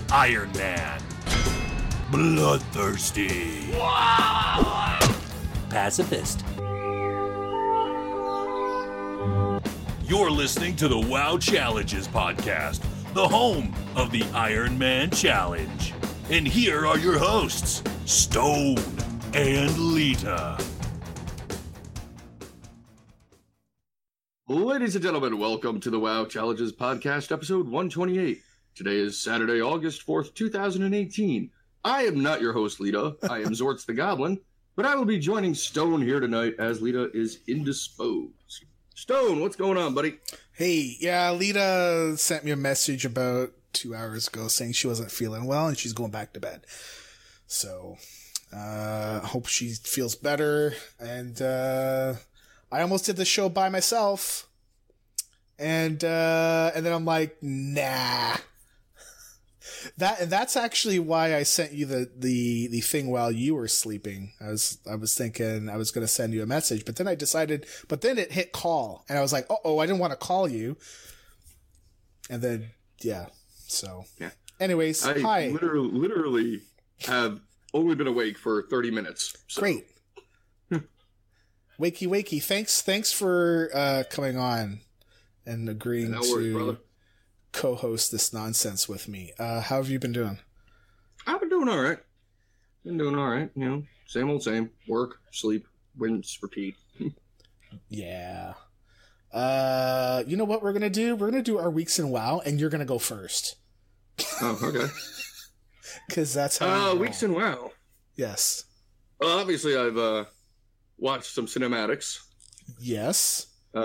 Iron Man. Bloodthirsty. Pacifist. You're listening to the WoW Challenges podcast, the home of the Iron Man Challenge. And here are your hosts, Stone and Lita. Ladies and gentlemen, welcome to the WoW Challenges podcast, episode 128. Today is Saturday, August 4th, 2018. I am not your host, Lita. I am Zortz the Goblin, but I will be joining Stone here tonight as Lita is indisposed. Stone, what's going on, buddy? Hey, yeah, Lita sent me a message about 2 hours ago saying she wasn't feeling well and she's going back to bed. So, hope she feels better. And, I almost did the show by myself. And then I'm like, nah. That's actually why I sent you the thing while you were sleeping. I was thinking I was going to send you a message, but then it hit call and I was like, I didn't want to call you. And then, yeah. So, yeah. Anyways, hi. I literally have only been awake for 30 minutes. So. Great. Wakey. Thanks for coming on and agreeing to co-host this nonsense with me. How have you been doing? I've been doing all right. You know, same old same. Work, sleep, rinse, repeat. Yeah. You know what we're gonna do? We're gonna do our weeks in WoW, and you're gonna go first. Oh, okay. Because that's how. Weeks in WoW. Yes. Well, obviously, I've watched some cinematics. Yes.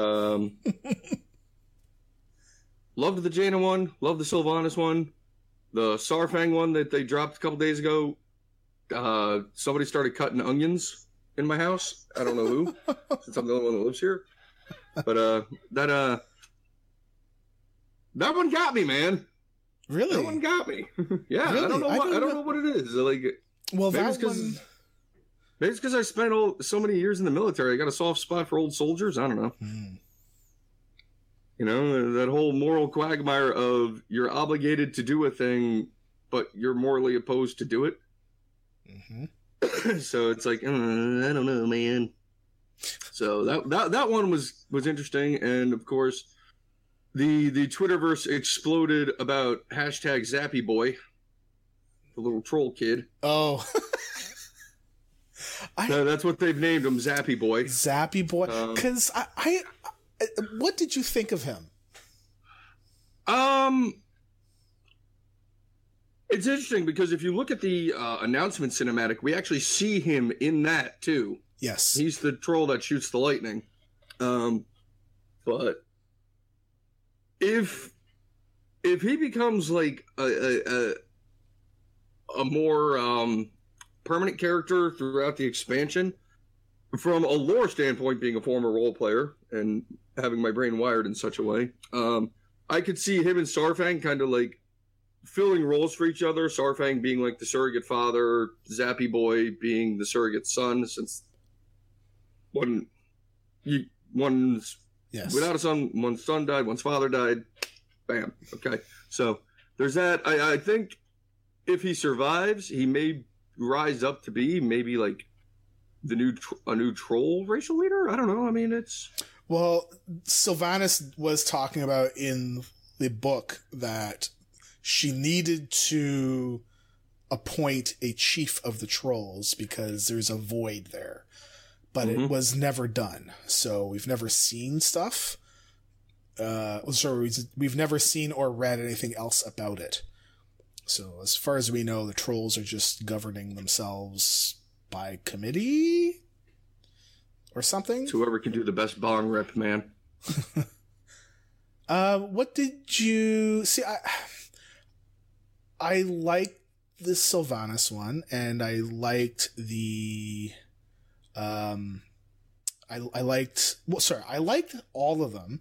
Loved the Jaina one. Loved the Sylvanas one. The Saurfang one that they dropped a couple days ago. Somebody started cutting onions in my house. I don't know who, since I'm the only one that lives here. But that one got me, man. Really? That one got me. Yeah, really? I don't know what it is. Like, well, maybe it's because I spent so many years in the military. I got a soft spot for old soldiers. I don't know. You know, that whole moral quagmire of you're obligated to do a thing, but you're morally opposed to do it. Mm-hmm. So it's like, I don't know, man. So that one was interesting, and of course, the Twitterverse exploded about hashtag Zappy Boy, the little troll kid. Oh. That's what they've named him, Zappy Boy. Zappy Boy. Because I what did you think of him? It's interesting because if you look at the announcement cinematic, we actually see him in that too. Yes. He's the troll that shoots the lightning. But if he becomes like a more permanent character throughout the expansion, from a lore standpoint, being a former role player and having my brain wired in such a way, I could see him and Saurfang kind of like filling roles for each other. Saurfang being like the surrogate father, Zappy Boy being the surrogate son, since one's without a son, one's son died, one's father died. Bam. Okay. So there's that. I think if he survives, he may rise up to be maybe like a new troll racial leader. I don't know. I mean, it's... Well, Sylvanas was talking about in the book that she needed to appoint a chief of the trolls because there's a void there. But it was never done. So we've never seen stuff. We've never seen or read anything else about it. So as far as we know, the trolls are just governing themselves by committee or something. It's whoever can do the best bong rip, man. What did you see? I liked the Sylvanas one, and I liked the I liked all of them.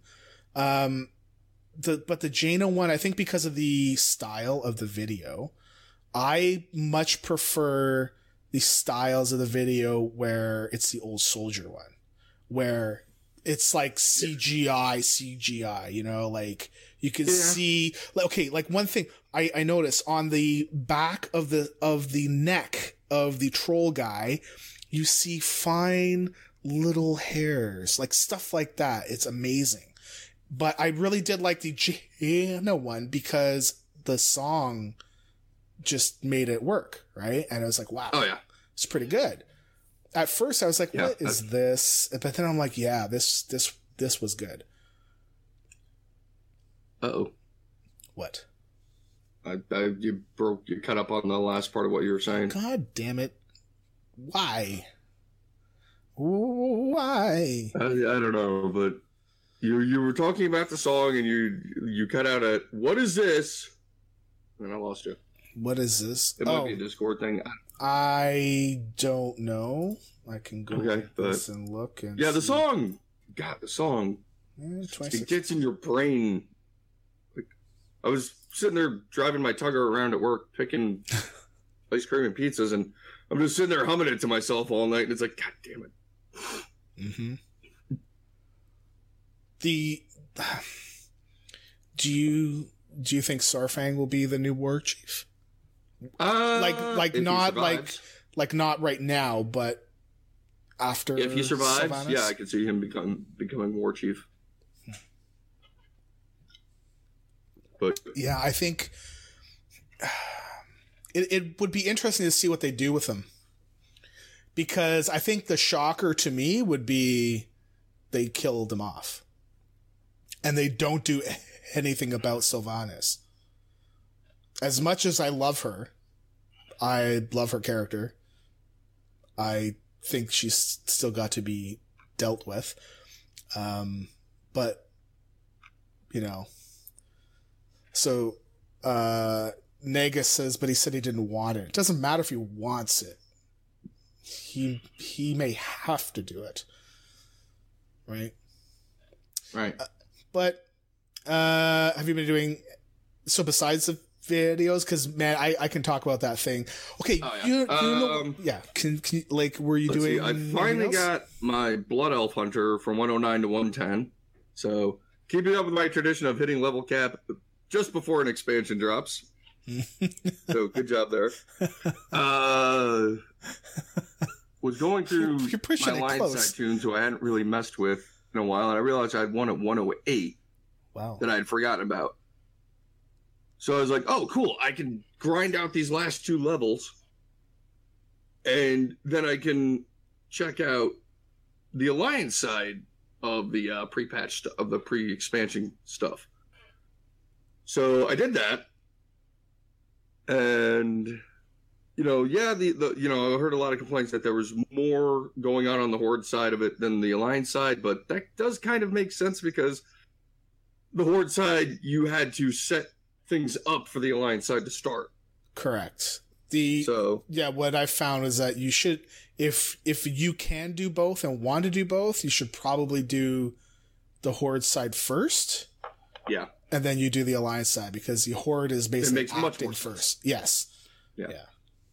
But the Jaina one, I think because of the style of the video, I much prefer the styles of the video where it's the old soldier one, where it's like CGI, you know, like You can see, okay, like one thing I noticed on the back of the neck of the troll guy, you see fine little hairs, like stuff like that. It's amazing. But I really did like the Gianna one because the song just made it work, right? And I was like, wow, it's pretty good. At first I was like, what is this? But then I'm like, yeah, this was good. Uh-oh. What? You cut up on the last part of what you were saying. God damn it. Why? Why? I don't know, but you were talking about the song and you cut out at, what is this? And I lost you. What is this? It might be a Discord thing. I don't know. I can go this and look and the song. God, the song. It gets in your brain. Like, I was sitting there driving my Tugger around at work, picking ice cream and pizzas, and I'm just sitting there humming it to myself all night, and it's like, God damn it. Mm-hmm. Do you think Saurfang will be the new war chief? Not right now, but after, if he survives, Sylvanas? I could see him becoming war chief. But yeah, I think it would be interesting to see what they do with him, because I think the shocker to me would be they killed him off and they don't do anything about Sylvanas. As much as I love her character, I think she's still got to be dealt with. But, you know, so, Negus says, but he said he didn't want it. It doesn't matter if he wants it. He may have to do it. Right? Right. But, have you been doing, so besides the videos, because man, I can talk about that thing. Okay, you know, Can you, like, were you doing? I finally got my Blood Elf Hunter from 109 to 110. So keeping up with my tradition of hitting level cap just before an expansion drops. So good job there. Was going through my line side tunes, who I hadn't really messed with in a while, and I realized I had one at 108. Wow. That I had forgotten about. So I was like, oh, cool. I can grind out these last 2 levels, and then I can check out the Alliance side of the pre-patch, of the pre-expansion stuff. So I did that, and, you know, I heard a lot of complaints that there was more going on the Horde side of it than the Alliance side, but that does kind of make sense, because the Horde side, you had to set things up for the Alliance side to start. Correct. What I found is that you should, if you can do both and want to do both, you should probably do the Horde side first. Yeah. And then you do the Alliance side, because the Horde is basically acting first. Yes. Yeah.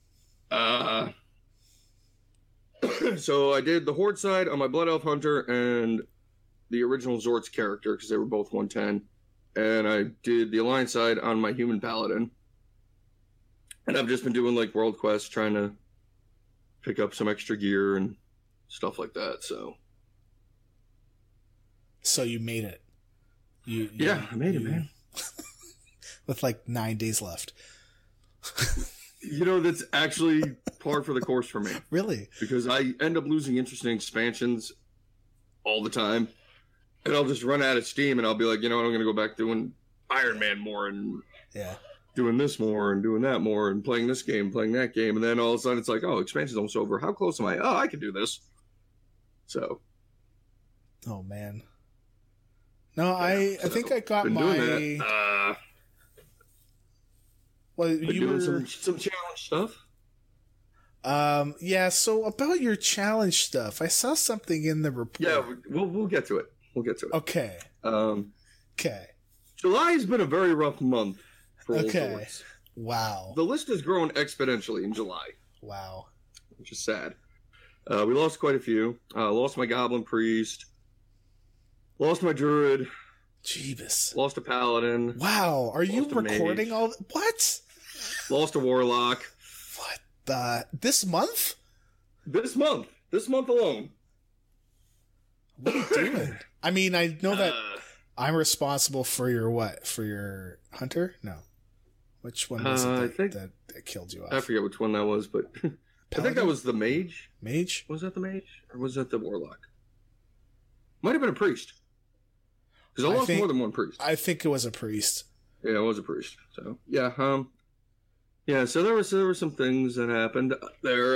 So I did the Horde side on my Blood Elf Hunter and the original Zort's character, because they were both 110. And I did the Alliance side on my Human Paladin. And I've just been doing, like, World Quests, trying to pick up some extra gear and stuff like that, so. So you made it. I made it, man. With, like, 9 days left. You know, that's actually par for the course for me. Really? Because I end up losing interest in expansions all the time. And I'll just run out of steam, and I'll be like, you know what, I'm going to go back doing Iron Man more, and doing this more, and doing that more, and playing this game, playing that game. And then all of a sudden it's like, oh, expansion's almost over. How close am I? Oh, I can do this. So. Oh, man. No, I think I got my... Well, you were doing some challenge stuff. So about your challenge stuff, I saw something in the report. Yeah, we'll get to it. Okay. Okay. July has been a very rough month for Old Swords. Wow. The list has grown exponentially in July. Wow. Which is sad. We lost quite a few. Lost my Goblin Priest. Lost my Druid. Jeebus. Lost a paladin. Wow, are you Lost a recording mage. all? What? Lost a warlock. What the? This month? This month alone. What are you doing? I mean, I know that I'm responsible for your what? For your hunter? No. Which one was I it think- that killed you off? I forget which one that was, but I think Paladin? that was the mage. Mage? Was that the mage? Or was that the warlock? Might have been a priest. Because I lost think- more than one priest. I think it was a priest. Yeah, it was a priest. So yeah, yeah. So there were some things that happened there.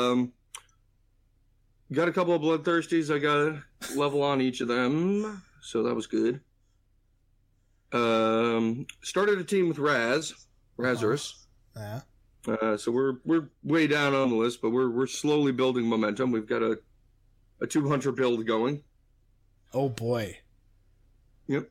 Got a couple of bloodthirsties. I got a level on each of them, so that was good. Started a team with Razarus. Yeah. So we're way down on the list, but we're slowly building momentum. We've got a 2 hunter build going. Oh boy. Yep.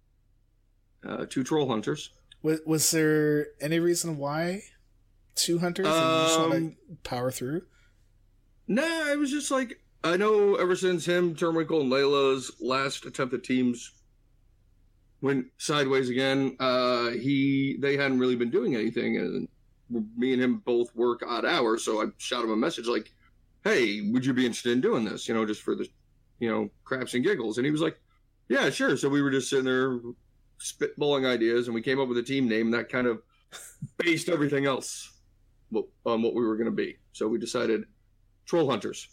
2 troll hunters. Was there any reason why 2 hunters? And you just want to power through? Nah, it was just like, I know ever since him, Turmwinkle, and Layla's last attempt at teams went sideways again, they hadn't really been doing anything, and me and him both work odd hours, so I shot him a message like, hey, would you be interested in doing this? Just for the, craps and giggles. And he was like, yeah, sure. So we were just sitting there spitballing ideas, and we came up with a team name that kind of based everything else on what we were going to be. So we decided Troll Hunters.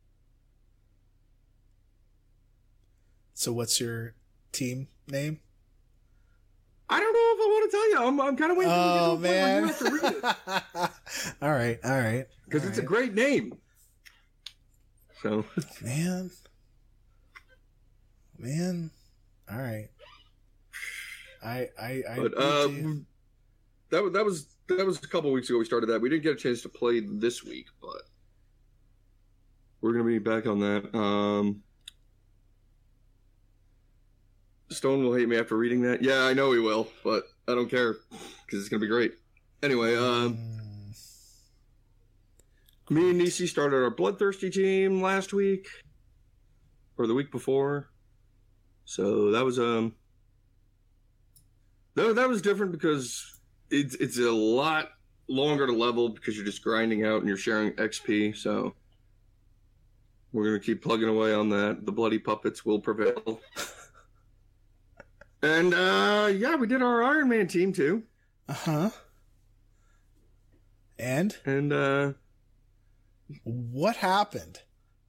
So what's your team name? I don't know if I want to tell you. I'm kind of waiting Oh till we get to the point where you man. have to read it. All right. Because it's a great name. So Man. All right. I but need to- that was a couple weeks ago we started that. We didn't get a chance to play this week, but we're gonna be back on that. Stone will hate me after reading that. Yeah, I know he will, but I don't care because it's gonna be great. Anyway, me and Nisi started our Bloodthirsty team last week or the week before, so that was that was different because it's a lot longer to level because you're just grinding out and you're sharing XP. So we're gonna keep plugging away on that. The bloody puppets will prevail. And yeah, we did our Iron Man team too. Uh-huh. And what happened?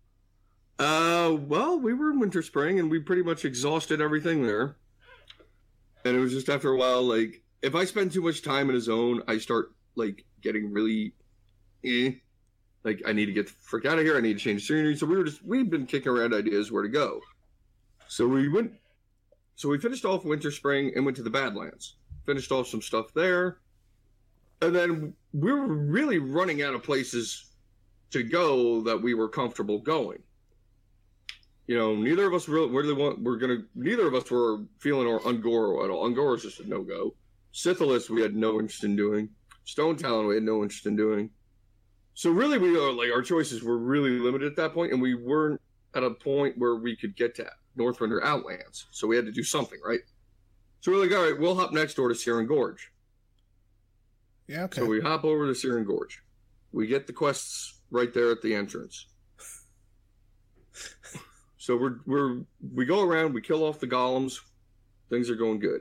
Well, we were in Winter Spring and we pretty much exhausted everything there. And it was just after a while, like, if I spend too much time in a zone, I start, like, getting really, like, I need to get the frick out of here, I need to change scenery. So we've been kicking around ideas where to go. So we finished off Winter Spring and went to the Badlands. Finished off some stuff there. And then we were really running out of places to go that we were comfortable going. Neither of us neither of us were feeling Ungoro at all. Ungoro is just a no-go. Syphilis we had no interest in doing. Stone Talon we had no interest in doing. So really our choices were really limited at that point, and we weren't at a point where we could get to Northrend or Outlands. So we had to do something, right? So we're like, all right, we'll hop next door to Searing Gorge. Yeah, okay. So we hop over to Searing Gorge. We get the quests right there at the entrance. So we go around, we kill off the golems, things are going good.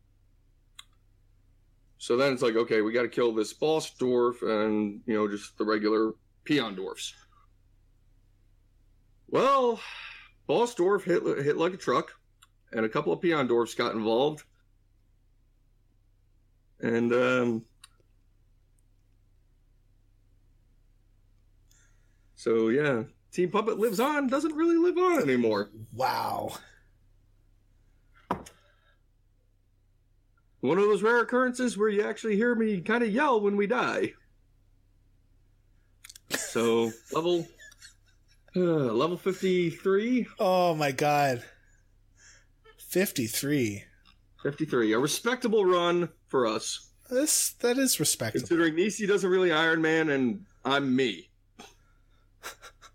So then it's like, okay, we got to kill this boss dwarf and just the regular peon dwarfs. Well, boss dwarf hit like a truck, and a couple of peon dwarfs got involved, and so yeah. Team Puppet lives on, doesn't really live on anymore. Wow. One of those rare occurrences where you actually hear me kind of yell when we die. So, level 53. Oh my god. 53. 53. A respectable run for us. That is respectable. Considering Nisi doesn't really Iron Man and I'm me.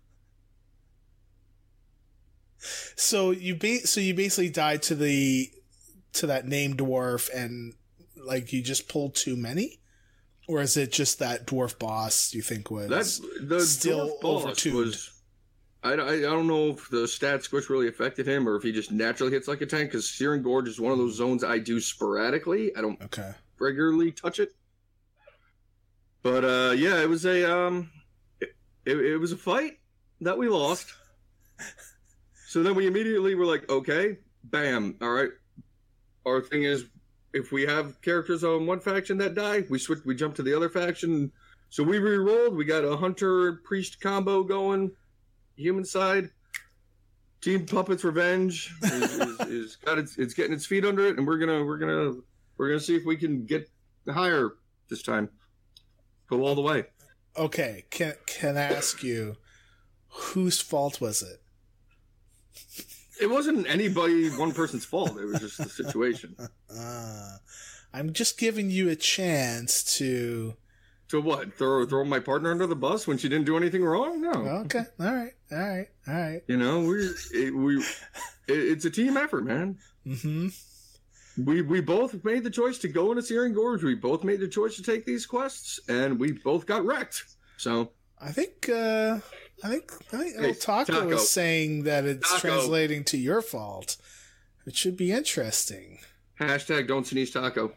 So you basically died to the to that name dwarf and like you just pulled too many? Or is it just that dwarf boss you think was still over 2? I don't know if the stat squish really affected him or if he just naturally hits like a tank, because Searing Gorge is one of those zones I do sporadically. I don't regularly touch it. But yeah, it was a it was a fight that we lost. So then we immediately were like, okay, bam, all right. Our thing is, if we have characters on one faction that die, we jump to the other faction. So we re-rolled. We got a hunter priest combo going. Human side, Team Puppets Revenge is it's getting its feet under it, and we're gonna see if we can get higher this time. Go all the way. Okay, can I ask you, whose fault was it? It wasn't one person's fault. It was just the situation. I'm just giving you a chance to. To what? Throw my partner under the bus when she didn't do anything wrong? No. Okay. All right. You know, it's a team effort, man. Mm-hmm. We both made the choice to go into Searing Gorge. We both made the choice to take these quests, and we both got wrecked. So I think hey, Taco is saying that it's translating to your fault. It should be interesting. Hashtag don't sneeze Taco.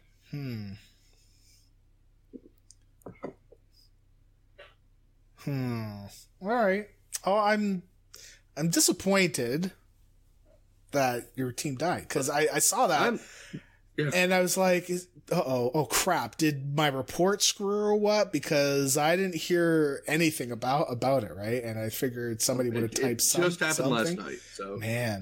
All right. Oh, I'm disappointed that your team died, because I saw that and I was like, oh crap! Did my report screw or what? Because I didn't hear anything about it, right? And I figured somebody would have typed something. It just happened last night, so man.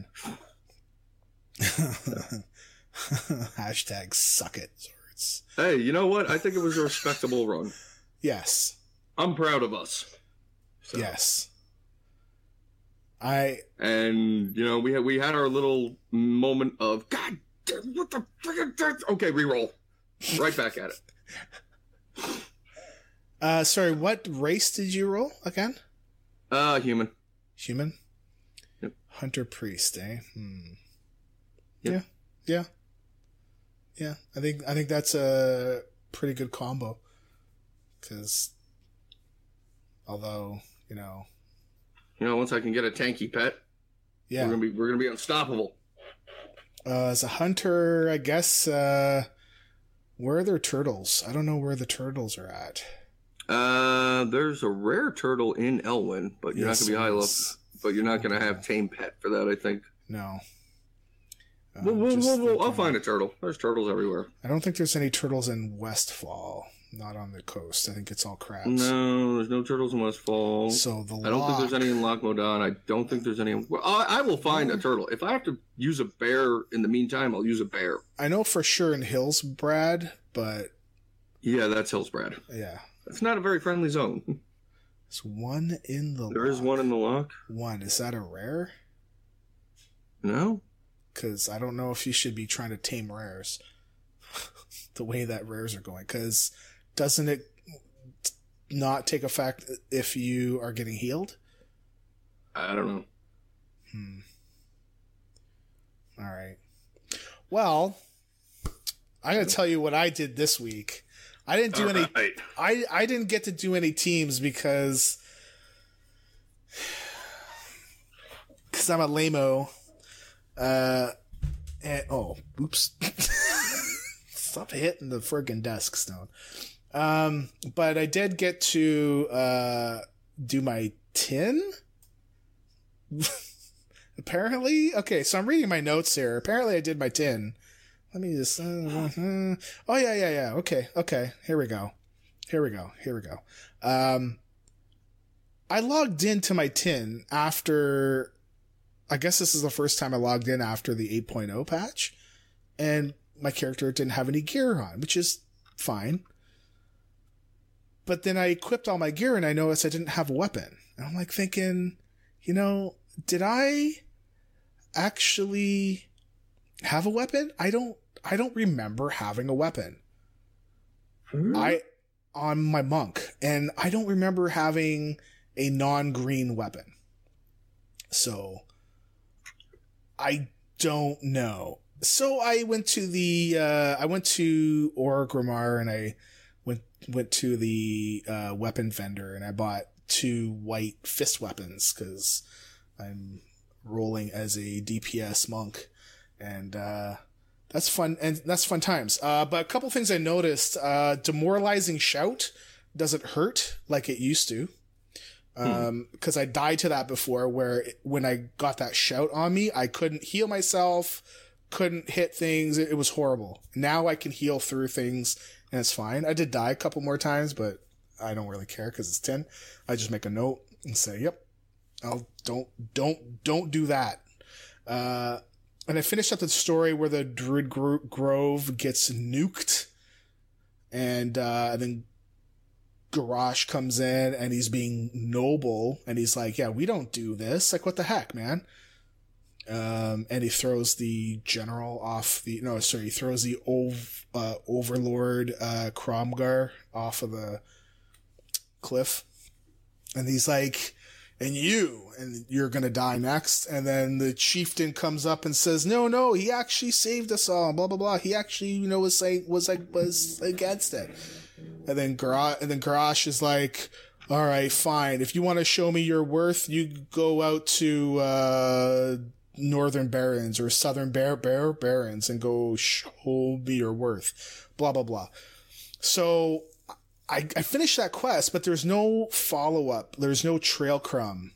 Hashtag suck it, Zords. Hey, you know what? I think it was a respectable run. Yes. I'm proud of us. So. Yes. And you know, we had our little moment of God damn, what the frick? Okay, reroll. Right back at it. Sorry, what race did you roll again? Human. Human? Yep. Hunter priest, eh? Yep. Yeah. I think that's a pretty good combo. Because although, you know, once I can get a tanky pet, we're gonna be unstoppable. As a hunter, I guess, where are their turtles? I don't know where the turtles are at. There's a rare turtle in Elwyn, but you're not gonna be high level. But you're not gonna have tame pet for that, I think. No. I'll find a turtle. There's turtles everywhere. I don't think there's any turtles in Westfall. Not on the coast. I think it's all crabs. No, there's no turtles in Westfall. So I don't think there's any in Loch Modan. I don't think there's any. Well, I will find a turtle. If I have to use a bear in the meantime, I'll use a bear. I know for sure in Hillsbrad, but yeah, that's Hillsbrad. Yeah, it's not a very friendly zone. There's one in the. There is one in the loch. One, is that a rare? No, because I don't know if you should be trying to tame rares. The way that rares are going, because. Doesn't it not take effect if you are getting healed? I don't know. All right. Well, I'm going to tell you what I did this week. I didn't do any. Right. I didn't get to do any teams because I'm a lame-o. Oops. Stop hitting the friggin' desk, Stone. But I did get to do my tin. Apparently, okay. So I'm reading my notes here. Apparently, I did my tin. Let me just. Oh yeah. Okay. Here we go. I logged into my tin after. I guess this is the first time I logged in after the 8.0 patch, and my character didn't have any gear on, which is fine. But then I equipped all my gear and I noticed I didn't have a weapon. And I'm like thinking, did I actually have a weapon? I don't remember having a weapon. On my monk, and I don't remember having a non-green weapon. So I don't know. So I went to Orgrimmar, and I went to the weapon vendor, and I bought 2 white fist weapons because I'm rolling as a DPS monk, and that's fun, and that's fun times. But a couple things I noticed: demoralizing shout doesn't hurt like it used to. Because I died to that before, where when I got that shout on me, I couldn't heal myself, couldn't hit things. It was horrible. Now I can heal through things, and it's fine. I did die a couple more times, but I don't really care because it's 10. I just make a note and say, "Yep, don't do that." And I finished up the story where the Druid Grove gets nuked, and then Garrosh comes in and he's being noble, and he's like, "Yeah, we don't do this. Like, what the heck, man?" And he throws the general off he throws the overlord Cromgar off of the cliff, and he's like, and you're gonna die next. And then the chieftain comes up and says, no, he actually saved us all, blah blah blah. He actually, was against it. And then Garrosh is like, "All right, fine. If you want to show me your worth, you go out to Northern Barrens or Southern Barrens and go show me your worth." Blah blah blah. So I finished that quest, but there's no follow up. There's no trail crumb,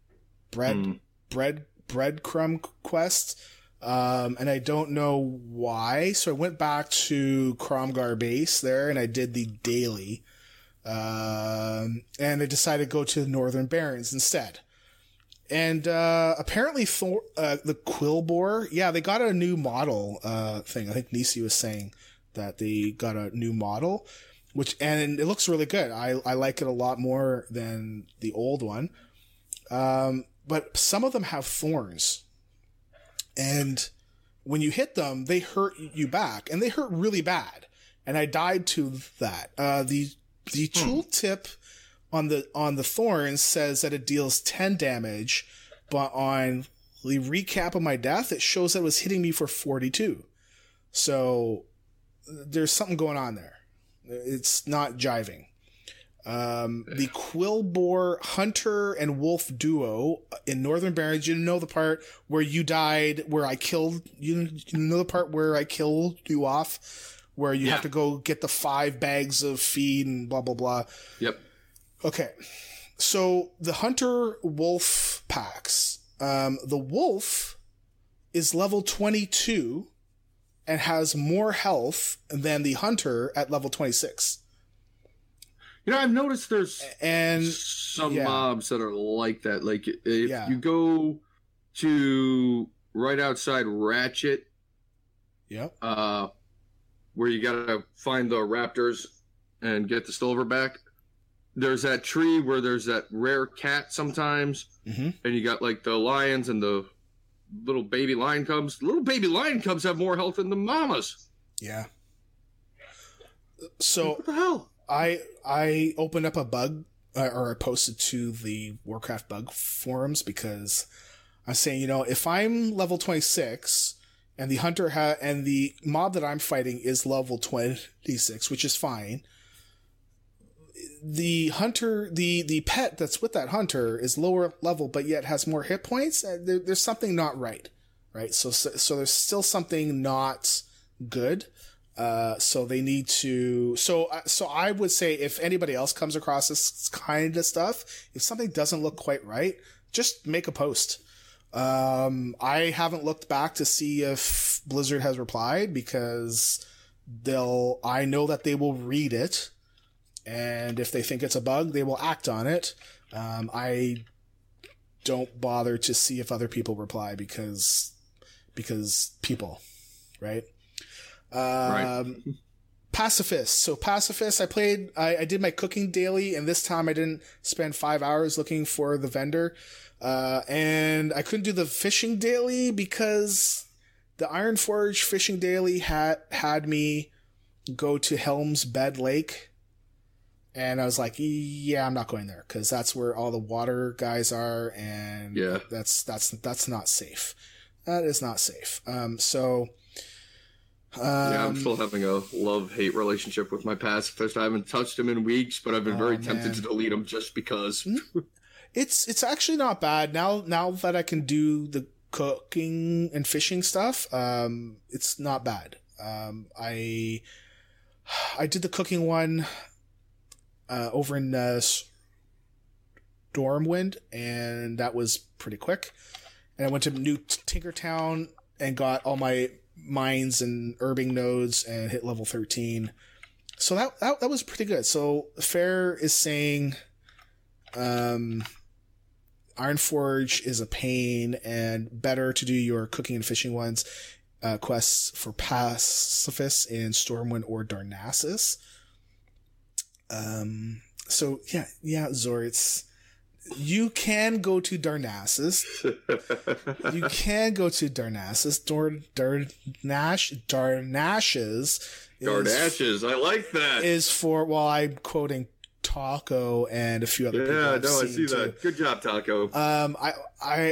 breadcrumb quest. And I don't know why. So I went back to Cromgar base there, and I did the daily. And I decided to go to the Northern Barrens instead. And apparently the Quillbore, they got a new model thing. I think Nisi was saying that they got a new model, and it looks really good. I like it a lot more than the old one. But some of them have thorns. And when you hit them, they hurt you back, and they hurt really bad. And I died to that. The tooltip on the thorns says that it deals 10 damage, but on the recap of my death, it shows that it was hitting me for 42. So there's something going on there. It's not jiving. The Quillbore Hunter and Wolf duo in Northern Barrens. You know the part where you died, where I killed you. You know the part where I killed you off, where you have to go get the 5 bags of feed and blah blah blah. Yep. Okay, so the Hunter Wolf packs. The Wolf is level 22 and has more health than the Hunter at level 26. I've noticed there's some yeah. mobs that are like that. Like, if you go to right outside Ratchet, yep, where you gotta find the raptors and get the Silverback, there's that tree where there's that rare cat sometimes, and you got like the lions and the little baby lion cubs. The little baby lion cubs have more health than the mamas. Yeah. So what the hell? I opened up a bug, or I posted to the Warcraft bug forums, because I'm saying, if I'm level 26 and the hunter and the mob that I'm fighting is level 26, which is fine, the hunter, the pet that's with that hunter is lower level, but yet has more hit points. There's something not right? So there's still something not good. So they need to, so I would say, if anybody else comes across this kind of stuff, if something doesn't look quite right, just make a post. I haven't looked back to see if Blizzard has replied, because I know that they will read it, and if they think it's a bug, they will act on it. I don't bother to see if other people reply because people, right? Pacifist. So Pacifist, I did my cooking daily, and this time I didn't spend 5 hours looking for the vendor. And I couldn't do the fishing daily because the Ironforge fishing daily had me go to Helm's Bed Lake. And I was like, yeah, I'm not going there, because that's where all the water guys are, and that's not safe. That is not safe. So Yeah, I'm still having a love-hate relationship with my pacifist. I haven't touched him in weeks, but I've been very tempted to delete him just because. It's actually not bad now that I can do the cooking and fishing stuff. It's not bad. I did the cooking one over in Stormwind, and that was pretty quick. And I went to New Tinkertown and got all my mines and herbing nodes and hit level 13. So that was pretty good. So Fair is saying Ironforge is a pain and better to do your cooking and fishing ones quests for pacifists in Stormwind or Darnassus. So yeah, Zor, you can go to Darnassus. You can go to Darnassus. Darnashes, I like that. Is for, well, I'm quoting Taco and a few other people. Yeah, no, I see that. Good job, Taco. I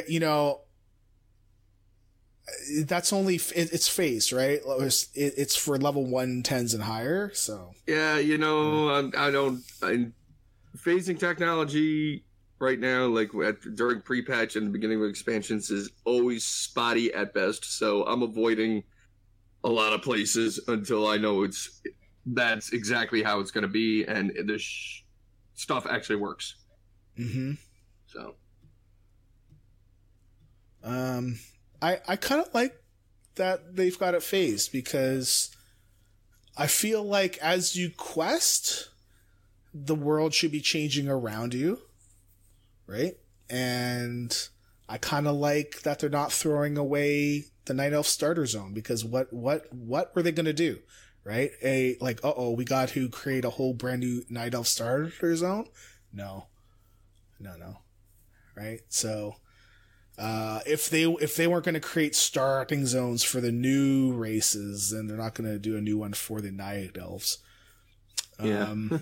that's only, it's phased, right? It's for level 110s and higher, so. Yeah, phasing technology right now, like during pre-patch and the beginning of expansions, is always spotty at best. So I'm avoiding a lot of places until I know that's exactly how it's going to be, and the stuff actually works. Mm-hmm. So, I kind of like that they've got it phased, because I feel like as you quest, the world should be changing around you, right? And I kind of like that they're not throwing away the Night Elf starter zone, because what were they going to do, right? We got to create a whole brand new Night Elf starter zone? No, right? So if they weren't going to create starting zones for the new races, then they're not going to do a new one for the Night Elves. Yeah. No,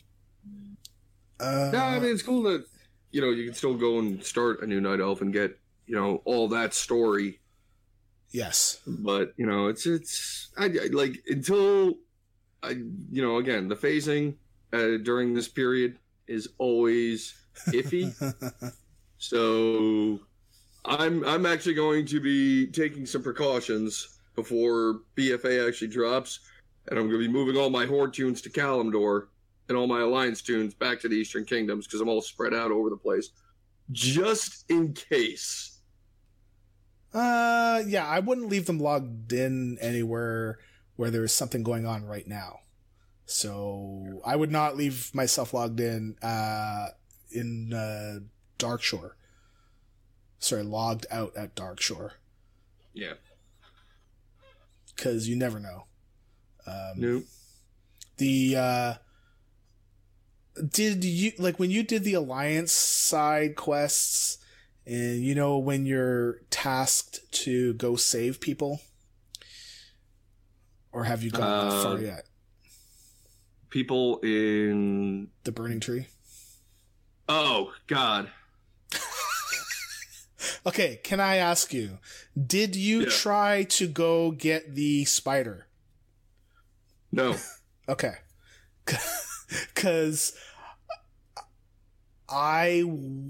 I mean, it's cool that, you can still go and start a new Night Elf and get, all that story. Yes. But, until again, the phasing during this period is always iffy. So I'm actually going to be taking some precautions before BFA actually drops, and I'm going to be moving all my Horde tunes to Kalimdor and all my Alliance tunes back to the Eastern Kingdoms, because I'm all spread out over the place, just in case. Yeah, I wouldn't leave them logged in anywhere where there's something going on right now. So I would not leave myself logged in Darkshore. Sorry, logged out at Darkshore. Yeah. Because you never know. Nope. Did you, when you did the Alliance side quests, and when you're tasked to go save people? Or have you gone that far yet? People in the Burning Tree? Oh, God. Okay, can I ask you, did you try to go get the spider? No. Okay. Because I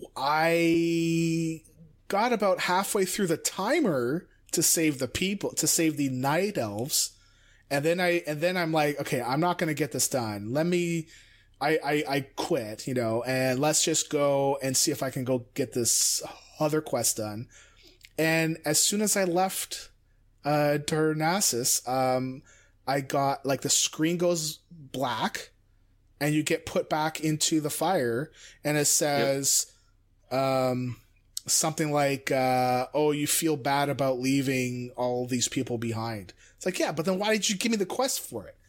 got about halfway through the timer to save the Night Elves, and then I'm like, okay, I'm not gonna get this done. I quit, and let's just go and see if I can go get this other quest done. And as soon as I left Darnassus, I got, the screen goes black, and you get put back into the fire, and it says something like, you feel bad about leaving all these people behind. It's like, yeah, but then why did you give me the quest for it?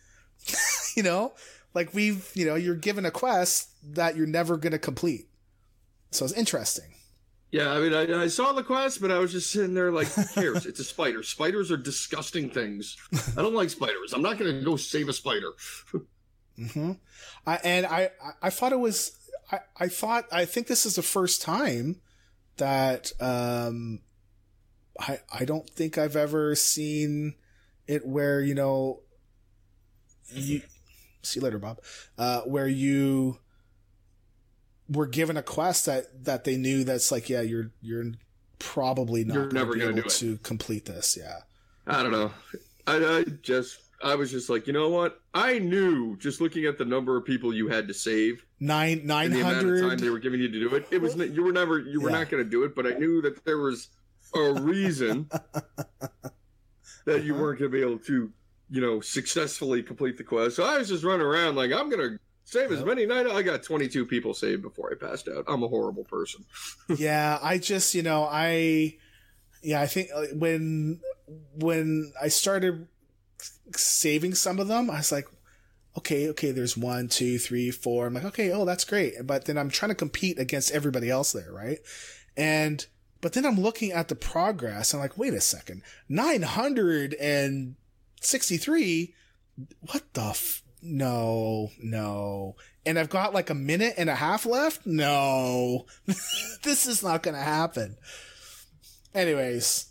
You're given a quest that you're never going to complete. So it's interesting. Yeah, I mean, I saw the quest, but I was just sitting there like, who cares? It's a spider. Spiders are disgusting things. I don't like spiders. I'm not going to go save a spider. Mm-hmm. I thought it was, I think this is the first time that, I don't think I've ever seen it where, you know, you see you later, Bob, where you were given a quest that they knew that's like, yeah, you're probably not never going to do be able to complete this. Yeah. I don't know. I was just like, you know what? I knew just looking at the number of people you had to save, 900 the amount of time they were giving you to do it. It was you were not going to do it, but I knew that there was a reason that you weren't going to be able to, you know, successfully complete the quest. So I was just running around like, I'm going to save as many nights. I got 22 people saved before I passed out. I'm a horrible person. Yeah, I just, you know, I think when I started saving some of them, I was like, okay, there's 1, 2, 3, 4. I'm like, okay, oh, that's great. But then I'm trying to compete against everybody else there, right? But then I'm looking at the progress. And I'm like, wait a second, 963. What the no. And I've got like a minute and a half left. No, this is not going to happen. Anyways,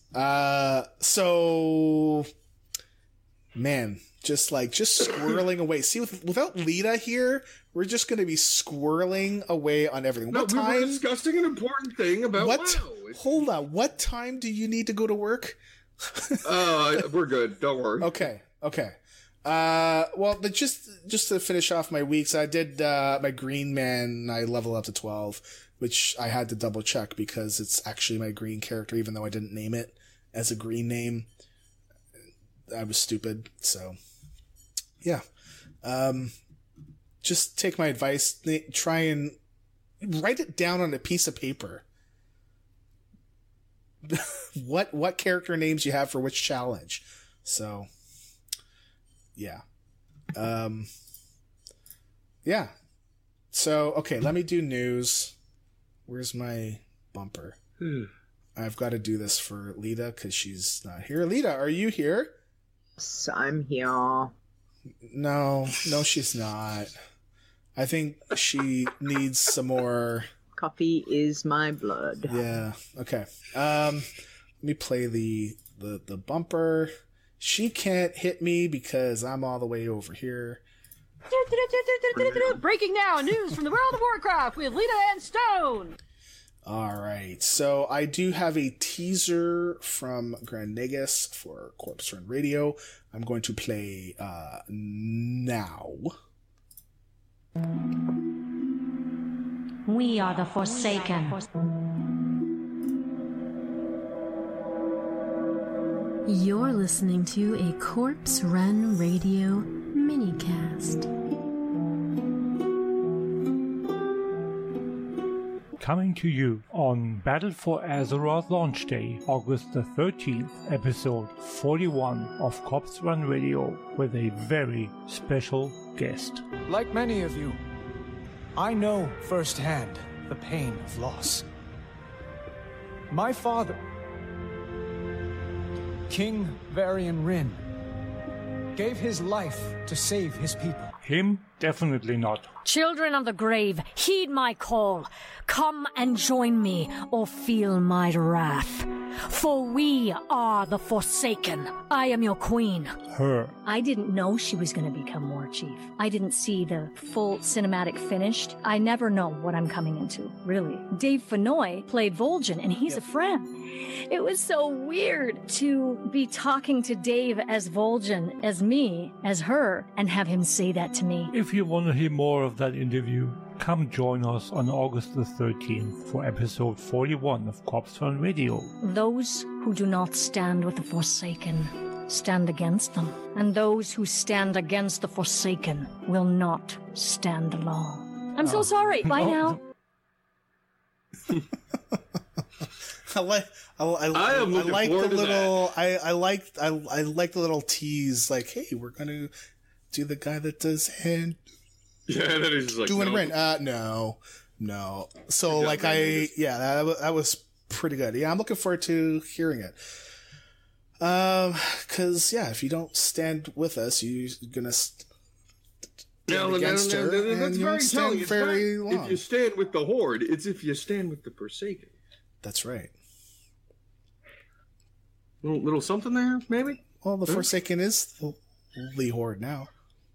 so man, just squirreling away. See, without Lita here, we're just going to be squirreling away on everything. No, we were discussing an important thing about WoW. Hold on. What time do you need to go to work? We're good. Don't worry. Okay. Well, but just to finish off my weeks, I did my Green Man. I level up to 12, which I had to double check because it's actually my green character, even though I didn't name it as a green name. I was stupid. So, yeah. Just take my advice. Try and write it down on a piece of paper. What character names you have for which challenge. So, yeah. Yeah. So, okay, let me do news. Where's my bumper? I've got to do this for Lita because she's not here. Lita, are you here? Yes, I'm here. No, she's not. I think she needs some more. Coffee is my blood. Yeah. Okay. Let me play the bumper. She can't hit me because I'm all the way over here. Breaking now, news from the world of Warcraft with Lita and Stone. All right. So I do have a teaser from Grand Nagus for Corpse Run Radio. I'm going to play now. We are the Forsaken. You're listening to a Corpse Run Radio minicast. Coming to you on Battle for Azeroth launch day, August the 13th, episode 41 of Corpse Run Radio, with a very special guest. Like many of you, I know firsthand the pain of loss. My father, King Varian Wrynn, gave his life to save his people. Him? Definitely not. Children of the grave, heed my call. Come and join me, or feel my wrath. For we are the Forsaken. I am your queen. Her. I didn't know she was going to become War Chief. I didn't see the full cinematic finished. I never know what I'm coming into, really. Dave Fennoy played Vol'jin, and he's a friend. It was so weird to be talking to Dave as Vol'jin, as me, as her, and have him say that to me. If you want to hear more of that interview, come join us on August the 13th for episode 41 of Corpse Run Radio. Those who do not stand with the Forsaken stand against them, and those who stand against the Forsaken will not stand alone. I'm so sorry. Bye now. I like the little tease, like, hey, we're gonna do the guy that does hand. Yeah, and then he's just like, doing no. Ren. No. So like that was pretty good. Yeah, I'm looking forward to hearing it. Because if you don't stand with us, you're gonna stand against her, that's very telling. Very long. If you stand with the Horde, it's if you stand with the Forsaken. That's right. Little something there, maybe. Well, the Forsaken is Lee Horde now.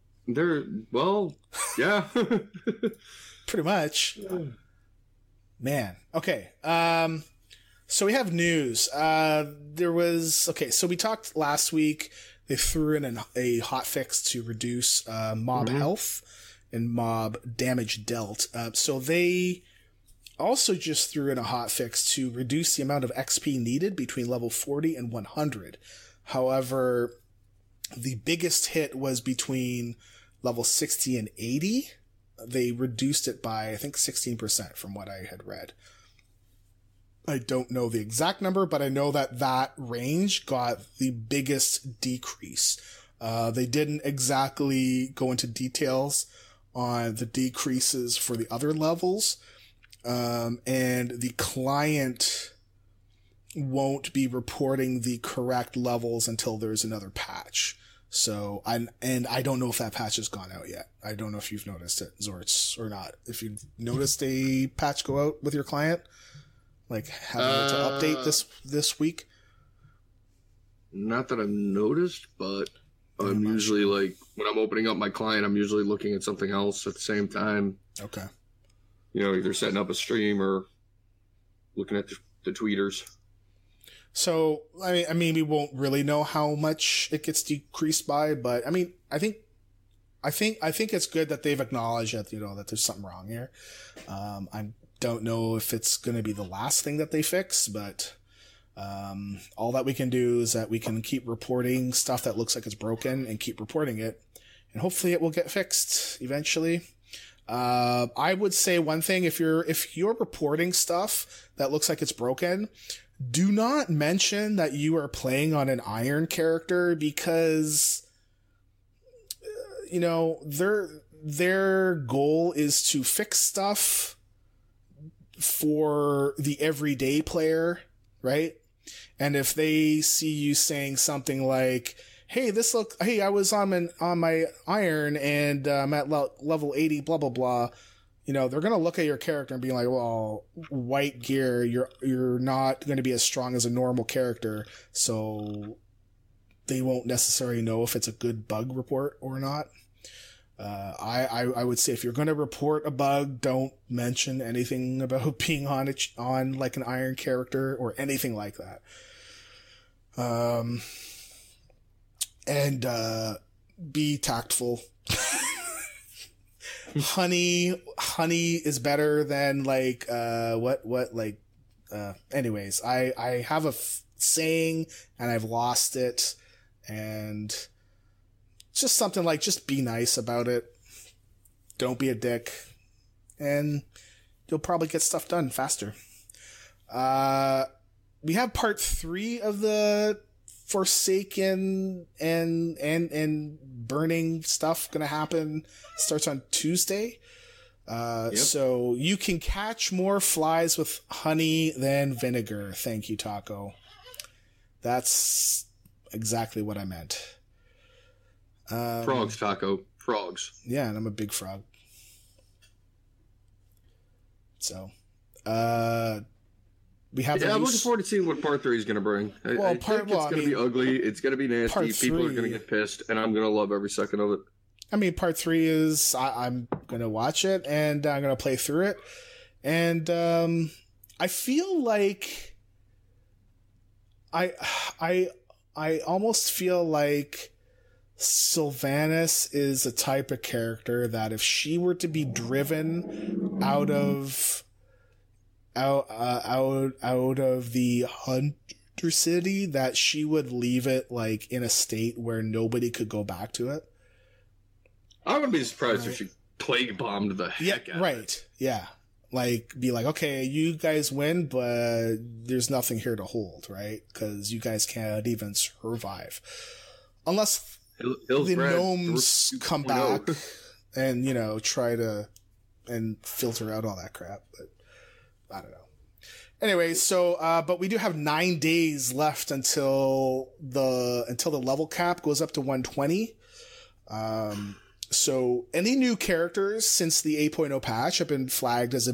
Yeah. Pretty much. Man. Okay. So we have news. So we talked last week. They threw in a hotfix to reduce mob health and mob damage dealt. So they also just threw in a hotfix to reduce the amount of XP needed between level 40 and 100. However, the biggest hit was between level 60 and 80. They reduced it by, I think, 16% from what I had read. I don't know the exact number, but I know that range got the biggest decrease. They didn't exactly go into details on the decreases for the other levels. And the client won't be reporting the correct levels until there's another patch. So, I don't know if that patch has gone out yet. I don't know if you've noticed it, Zorts, or not. If you've noticed a patch go out with your client, like having it to update this week. Not that I've noticed, but I'm usually like, when I'm opening up my client, I'm usually looking at something else at the same time. Okay. Either setting up a stream or looking at the tweeters. So, I mean, we won't really know how much it gets decreased by, but I mean, I think it's good that they've acknowledged that, that there's something wrong here. I don't know if it's going to be the last thing that they fix, but, all that we can do is that we can keep reporting stuff that looks like it's broken and keep reporting it, and hopefully it will get fixed eventually. I would say one thing, if you're reporting stuff that looks like it's broken, do not mention that you are playing on an Iron character, because, their goal is to fix stuff for the everyday player, right? And if they see you saying something like, hey, I was on my Iron and I'm at level 80, blah, blah, blah. They're going to look at your character and be like, well, white gear, you're not going to be as strong as a normal character. So they won't necessarily know if it's a good bug report or not. I would say if you're going to report a bug, don't mention anything about being on like an Iron character or anything like that. And be tactful. Honey is better than anyways, I have a saying and I've lost it, and it's just something like, just be nice about it. Don't be a dick, and you'll probably get stuff done faster. We have part 3 of the Forsaken and burning stuff gonna happen. Starts on Tuesday. So you can catch more flies with honey than vinegar. Thank you, Taco. That's exactly what I meant. Frogs, Taco. Frogs. Yeah, and I'm a big frog. So, we have. I'm looking forward to seeing what part 3 is going to bring. I think it's going to be ugly. It's going to be nasty. People are going to get pissed, and I'm going to love every second of it. I mean, part 3 is I'm going to watch it and I'm going to play through it. And I feel like I almost feel like Sylvanas is a type of character that if she were to be driven out of the Hunter City, that she would leave it like in a state where nobody could go back to it. I wouldn't be surprised if she plague bombed the heck out of it. Yeah. Like, be like, okay, you guys win, but there's nothing here to hold, right? Because you guys can't even survive. Unless the gnomes come back and, try to and filter out all that crap. But I don't know. Anyway, so, but we do have 9 days left until the level cap goes up to 120. So any new characters since the 8.0 patch have been flagged as a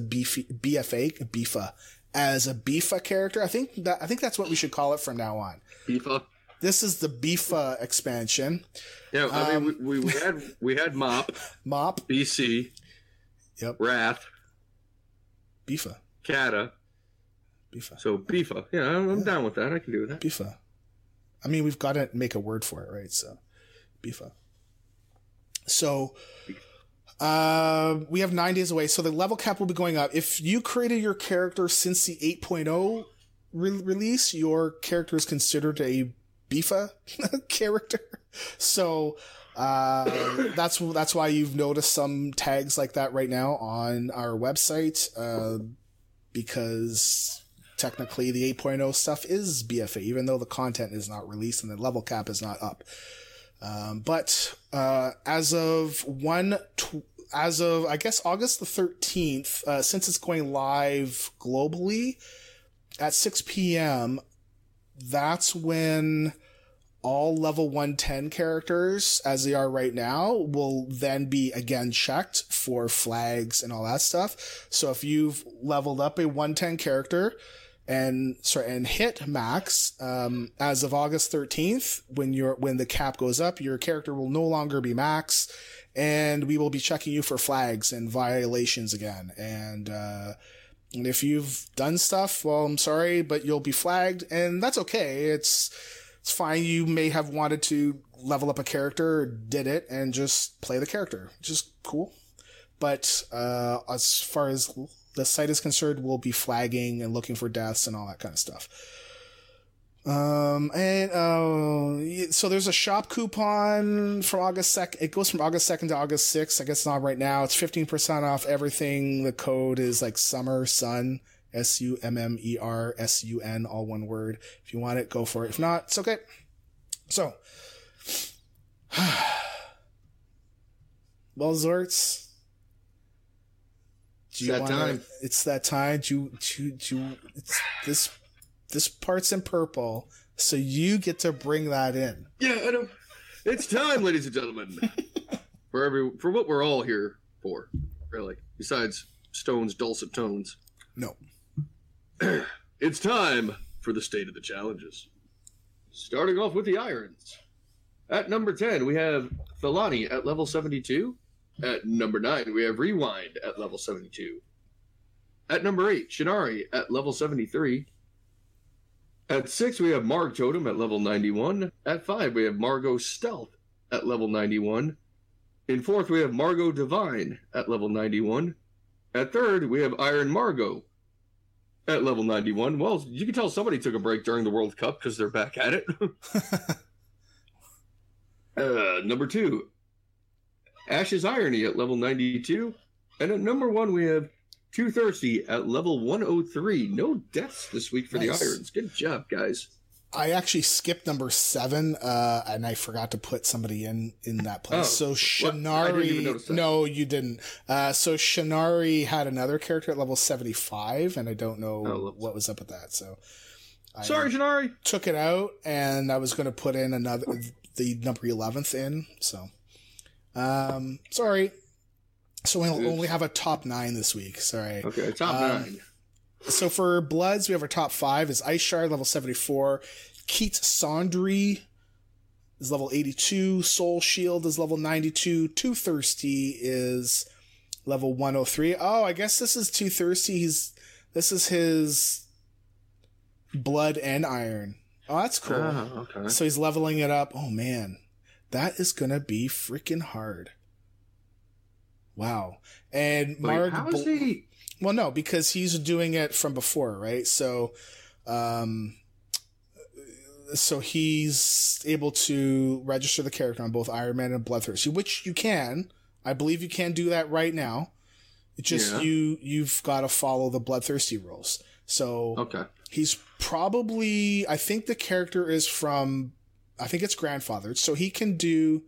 BFA character. I think that's what we should call it from now on. BIFA. This is the Bifa expansion. Yeah, I mean, we had Mop, BC, yep, Wrath, Bifa, Kata, Bifa. So Bifa, yeah, I'm down with that. I can do that. Bifa. I mean, we've got to make a word for it, right? So, Bifa. So, we have 9 days away. So the level cap will be going up. If you created your character since the 8.0 release, your character is considered a Bifa character. So, that's why you've noticed some tags like that right now on our website, because technically the 8.0 stuff is BFA, even though the content is not released and the level cap is not up. But as of I guess August the 13th, since it's going live globally at 6 p.m., that's when all level 110 characters, as they are right now, will then be again checked for flags and all that stuff. So if you've leveled up a 110 character and hit max, as of August 13th, when the cap goes up, your character will no longer be max, and we will be checking you for flags and violations again. And if you've done stuff, well, I'm sorry, but you'll be flagged, and that's okay. It's fine. You may have wanted to level up a character, did it, and just play the character, which is cool. But as far as the site is concerned, we'll be flagging and looking for deaths and all that kind of stuff. So there's a shop coupon from August 2nd. It goes from August 2nd to August 6th. I guess not right now. It's 15% off everything. The code is like Summer Sun, SUMMER SUN, all one word. If you want it, go for it. If not, it's okay. So, well, Zorts. It's that time. This part's in purple, so you get to bring that in. Yeah, I know. It's time, ladies and gentlemen, for what we're all here for, really. Besides Stone's dulcet tones. No. It's time for the state of the challenges. Starting off with the irons. At number 10, we have Thelani at level 72. At number 9, we have Rewind at level 72. At number 8, Shinari at level 73. At 6, we have Marg Totem at level 91. At 5, we have Margot Stealth at level 91. In 4th, we have Margot Divine at level 91. At 3rd, we have Iron Margot at level 91. Well, you can tell somebody took a break during the World Cup because they're back at it. Number 2, Ash's Irony at level 92. And at number 1, we have Too Thirsty at level 103. No deaths this week for the Irons. Good job, guys. I actually skipped number 7, and I forgot to put somebody in that place. So Shinari, no, you didn't. So Shinari had another character at level 75, and I don't know what was up with that. So sorry, Shinari. Took it out, and I was going to put in the number 11th in. So, sorry. So we'll only have a top 9 this week. Sorry. Okay, top 9. So for Bloods, we have our top 5 is Ice Shard, level 74. Keat Sondry is level 82. Soul Shield is level 92. Too Thirsty is level 103. Oh, I guess this is Too Thirsty. This is his Blood and Iron. Oh, that's cool. Okay. So he's leveling it up. Oh, man. That is going to be freaking hard. Wow. And Marg... How is he... Well, no, because he's doing it from before, right? So he's able to register the character on both Iron Man and Bloodthirsty, which you can. I believe you can do that right now. It's just you've got to follow the Bloodthirsty rules. So he's probably, I think the character is from, I think it's grandfathered, so he can do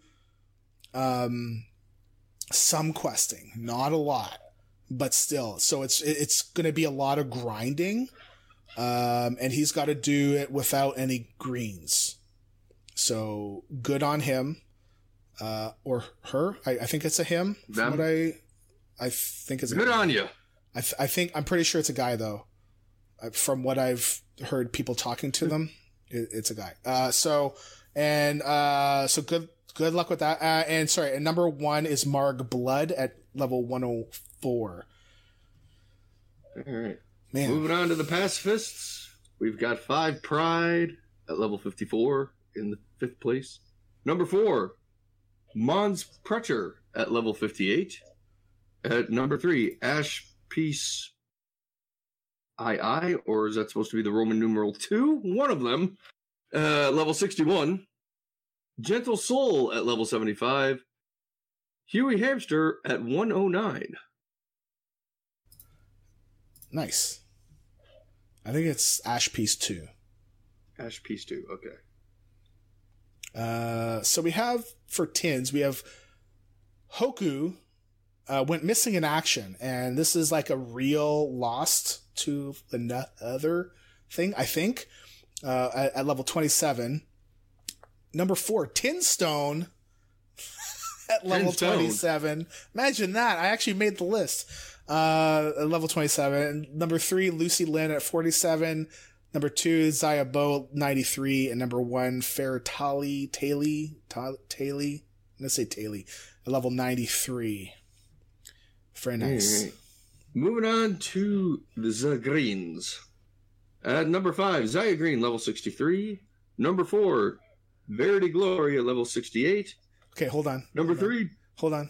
some questing, not a lot. But still, so it's going to be a lot of grinding, and he's got to do it without any greens. So good on him, or her. I think it's a him. What I think it's good on you. I'm pretty sure it's a guy though. From what I've heard people talking to them, It's a guy. So good luck with that. And number 1 is Marg Blood at level 104. All right. Man. Moving on to the pacifists. We've got 5 Pride at level 54 in the 5th place. Number 4, Mons Precher at level 58. At number 3, Ash Peace II, or is that supposed to be the Roman numeral 2? One of them. Level 61. Gentle Soul at level 75. Huey Hamster at 109. Nice. I think it's Ash Peace 2. Ash Peace 2, okay. So we have, for Tins, we have Hoku went missing in action, and this is like a real lost to another thing, I think, at level 27. Number 4, Tinstone at level 27. Imagine that. I actually made the list. At level 27. Number 3, Lucy Lynn at 47. Number 2, Zaya Bo, 93. And number 1, Faratali Taylor. Let's say Taylor at level 93. Very nice. Right. Moving on to the Zagreens. At number 5, Zaya Green, level 63. Number 4, Verity Glory at level 68. Okay, hold on. Number 3. Hold on.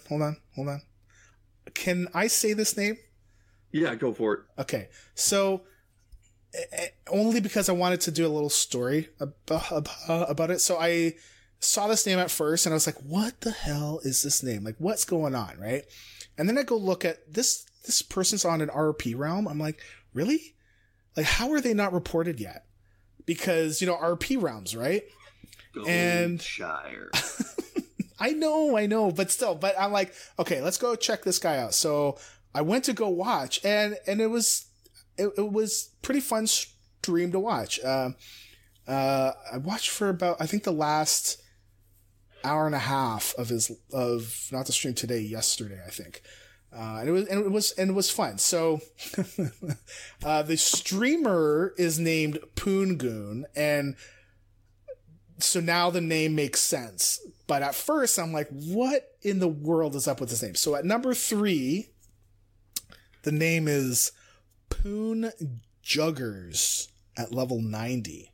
Can I say this name? Yeah, go for it. Okay, so only because I wanted to do a little story about it. So I saw this name at first and I was like, what the hell is this name? Like, what's going on, right? And then I go look at this person's on an RP realm. I'm like, really? Like, how are they not reported yet? Because, RP realms, right? And Shire. I know, but I'm like, okay, let's go check this guy out. So I went to go watch, and it was pretty fun stream to watch. I watched for about, I think, the last hour and a half of not the stream today, yesterday, I think. And it was fun. So the streamer is named Poongoon, and so now the name makes sense. But at first I'm like, what in the world is up with this name? So at number 3, the name is Poon Juggers at level 90.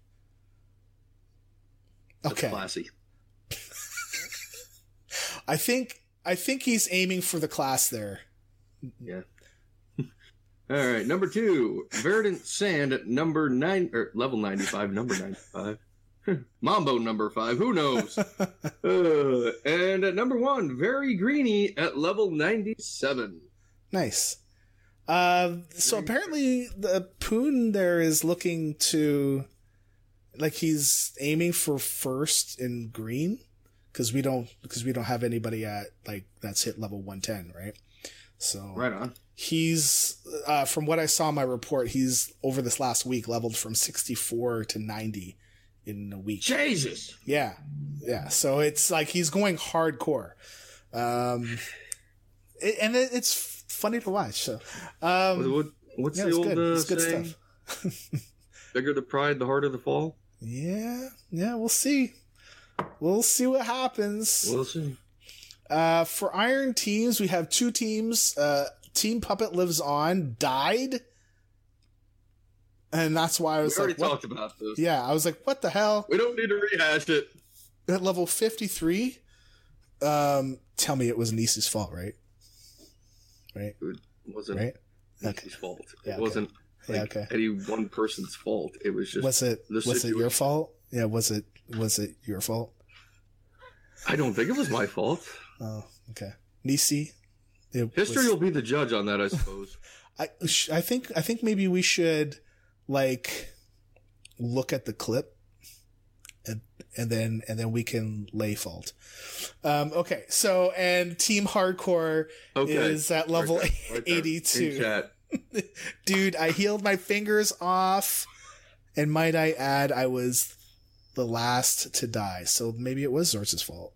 Okay. That's classy. I think he's aiming for the class there. Yeah. All right, number 2, Verdant Sand at number 9 or level 95, number 95. Mambo number 5, who knows? And at number 1, Very Greeny at level 97. Nice. So apparently the Poon there is looking to, like, he's aiming for first in green, because we don't have anybody at, like, that's hit level 110, right? So right on. He's from what I saw in my report, he's over this last week leveled from 64 to 90 in a week. Jesus. Yeah. So it's like he's going hardcore, it's funny to watch. So, what's the old it's good saying? stuff. Bigger the pride, the harder the fall. Yeah. We'll see. We'll see what happens. We'll see. For Iron teams, we have 2 teams. Team Puppet Lives On died. And that's why I was we already talked about this. Yeah, I was like, what the hell? We don't need to rehash it. At level 53, tell me it was Nice's fault, right? Right? It wasn't Nice's fault. Yeah, it wasn't any one person's fault. It was just Was it your fault? Yeah, was it your fault? I don't think it was my fault. Oh, okay. Nice. History will be the judge on that, I suppose. I think maybe we should, like, look at the clip and then we can lay fault. Okay. So, and Team Hardcore is at level right 82. Dude, I healed my fingers off, and might I add, I was the last to die. So maybe it was Zortz's fault.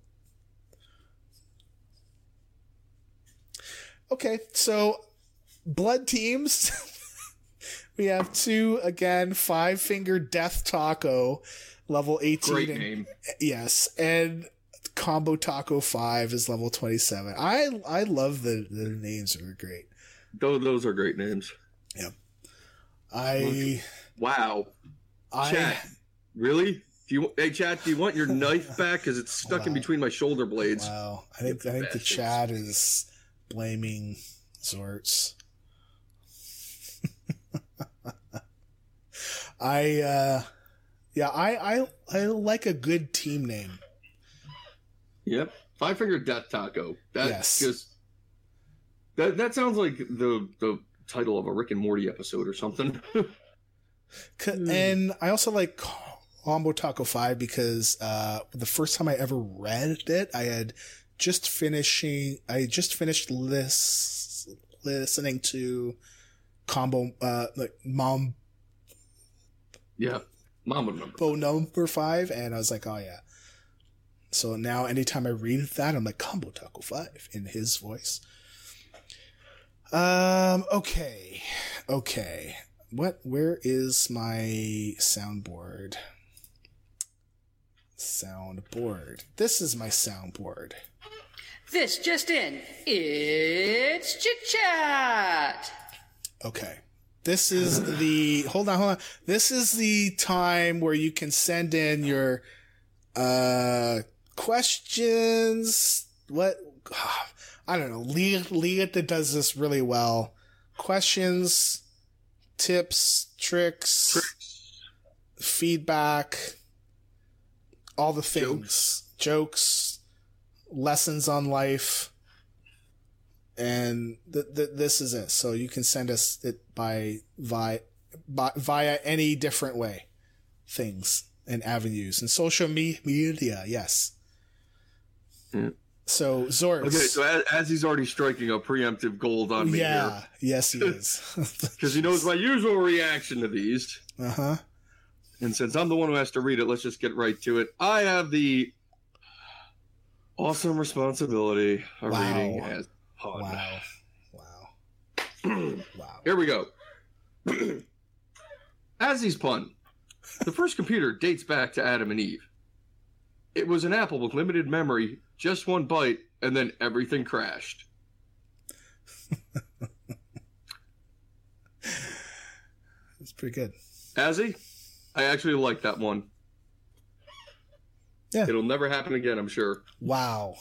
Okay. So blood teams. We have 2 again, 5 Finger Death Taco, level 18. Great name. Yes, and Combo Taco 5 is level 27. I love the names. They're great. Those are great names. Yeah. Wow. Chat, really? Hey, chat, do you want your knife back? Because it's stuck in between my shoulder blades. Wow. I think the chat is blaming Zorts. I like a good team name. Yep. Five Finger Death Taco. That's yes. just that sounds like the title of a Rick and Morty episode or something. And I also like Combo Taco 5 because the first time I ever read it, I just finished listening to Combo Mom. Yeah, Mambo number 5, and I was like, oh yeah. So now anytime I read that, I'm like, Combo Taco 5 in his voice. Okay. Where is my soundboard? This is my soundboard. This just in. It's Chit Chat. Okay. This is the hold on. This is the time where you can send in your questions. What I don't know. Leah that does this really well. Questions, tips, tricks, feedback, all the things, jokes, lessons on life. And this is it. So you can send us it via any different way, things and avenues and social media. Yes. Yeah. So Zorts. Okay, so as he's already striking a preemptive gold on me here. Yes, he is. Because he knows my usual reaction to these. Uh-huh. And since I'm the one who has to read it, let's just get right to it. I have the awesome responsibility of reading as pun. Wow. Here we go. Azzy's pun. The first computer dates back to Adam and Eve. It was an apple with limited memory, just one bite, and then everything crashed. That's pretty good. Azzy, I actually like that one. Yeah. It'll never happen again, I'm sure. Wow.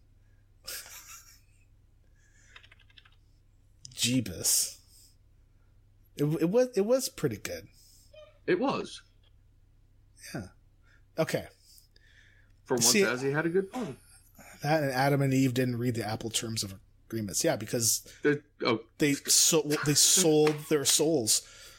Jeebus. It was pretty good. It was. Yeah. Okay. For once, Azzy had a good pun. That and Adam and Eve didn't read the Apple Terms of Agreements. Yeah, because they sold their souls.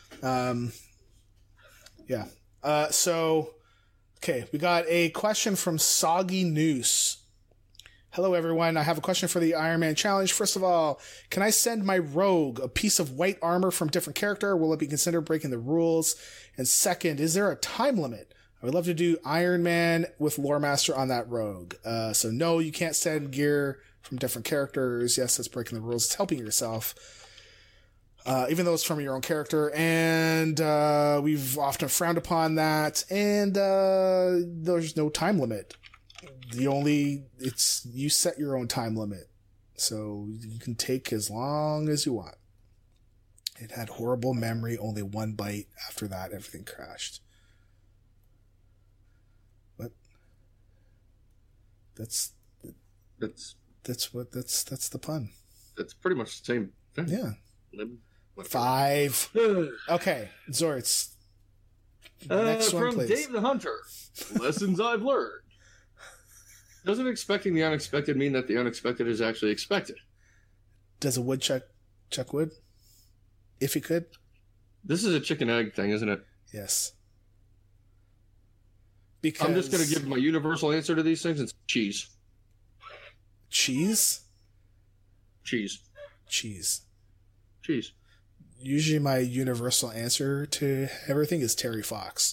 Yeah. So, okay, we got a question from Soggy Noose. Hello, everyone. I have a question for the Iron Man Challenge. First of all, can I send my rogue a piece of white armor from a different character? Will it be considered breaking the rules? And second, is there a time limit? I would love to do Iron Man with Lore Master on that rogue. So no, you can't send gear from different characters. Yes, that's breaking the rules. It's helping yourself. Even though it's from your own character. And we've often frowned upon that. And there's no time limit. You set your own time limit. So you can take as long as you want. It had horrible memory, only one bite. After that, everything crashed. What? That's the pun. That's pretty much the same thing. Yeah. 5. Okay, Zorts. Next one, from please. Dave the Hunter. Lessons I've learned. Doesn't expecting the unexpected mean that the unexpected is actually expected? Does a woodchuck chuck wood? If he could? This is a chicken egg thing, isn't it? Yes. Because I'm just going to give my universal answer to these things. It's cheese. Cheese? Cheese. Usually my universal answer to everything is Terry Fox.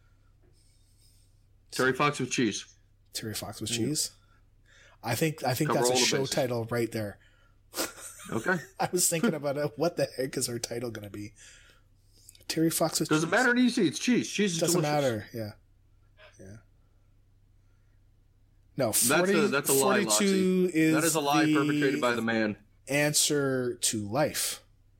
Terry Fox with cheese. Terry Fox with cheese? I think that's a show title right there. Okay. I was thinking about what the heck is our title going to be? Terry Fox with Doesn't cheese. matter to you see, it's cheese. Cheese is Doesn't delicious. matter, yeah. No, 40, that's a lie, 42 is that is a lie perpetrated by the man. Answer to life.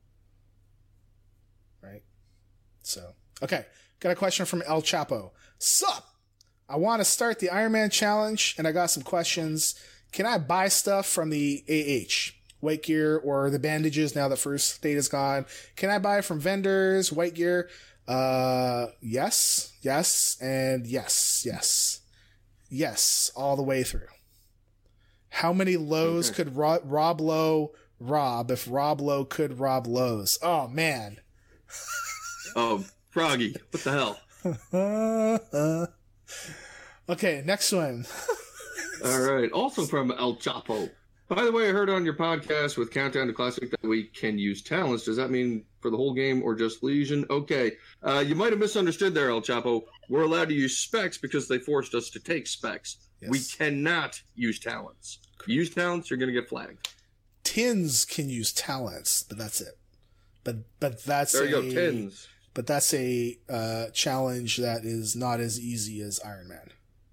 Right? So, okay. Got a question from El Chapo. Sup? I want to start the Iron Man challenge, and I got some questions. Can I buy stuff from the AH? White gear or the bandages now that first date is gone? Can I buy from vendors, white gear? Yes, and yes. Yes, all the way through. How many lows could Rob Lowe rob if Rob Lowe could rob Lowe's? Oh, man. Oh, Froggy, what the hell? Okay, next one. All right, also from El Chapo. By the way, I heard on your podcast with Countdown to Classic that we can use talents. Does that mean for the whole game or just Legion? Okay. You might have misunderstood there, El Chapo. We're allowed to use specs because they forced us to take specs. Yes. We cannot use talents. If you use talents, you're going to get flagged. Tins can use talents, but that's it. But that's there you go, Tins. But that's a challenge that is not as easy as Iron Man.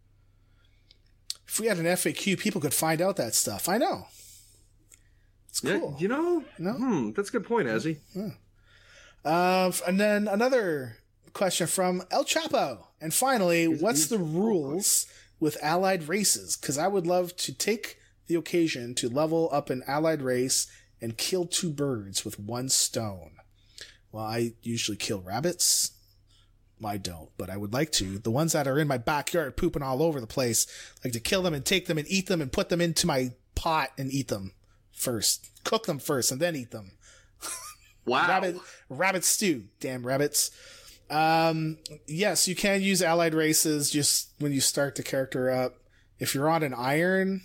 If we had an FAQ, people could find out that stuff. I know. It's cool. Yeah, you know? No? That's a good point, Azzy. Yeah. And then another question from El Chapo. And finally, what's the rules with allied races? Because I would love to take the occasion to level up an allied race and kill 2 birds with 1 stone. Well, I usually kill rabbits. I don't, but I would like to. The ones that are in my backyard pooping all over the place, I like to kill them and take them and eat them and put them into my pot and eat them first. Cook them first and then eat them. Wow. Rabbit stew. Damn rabbits. Yes, you can use allied races just when you start the character up. If you're on an iron,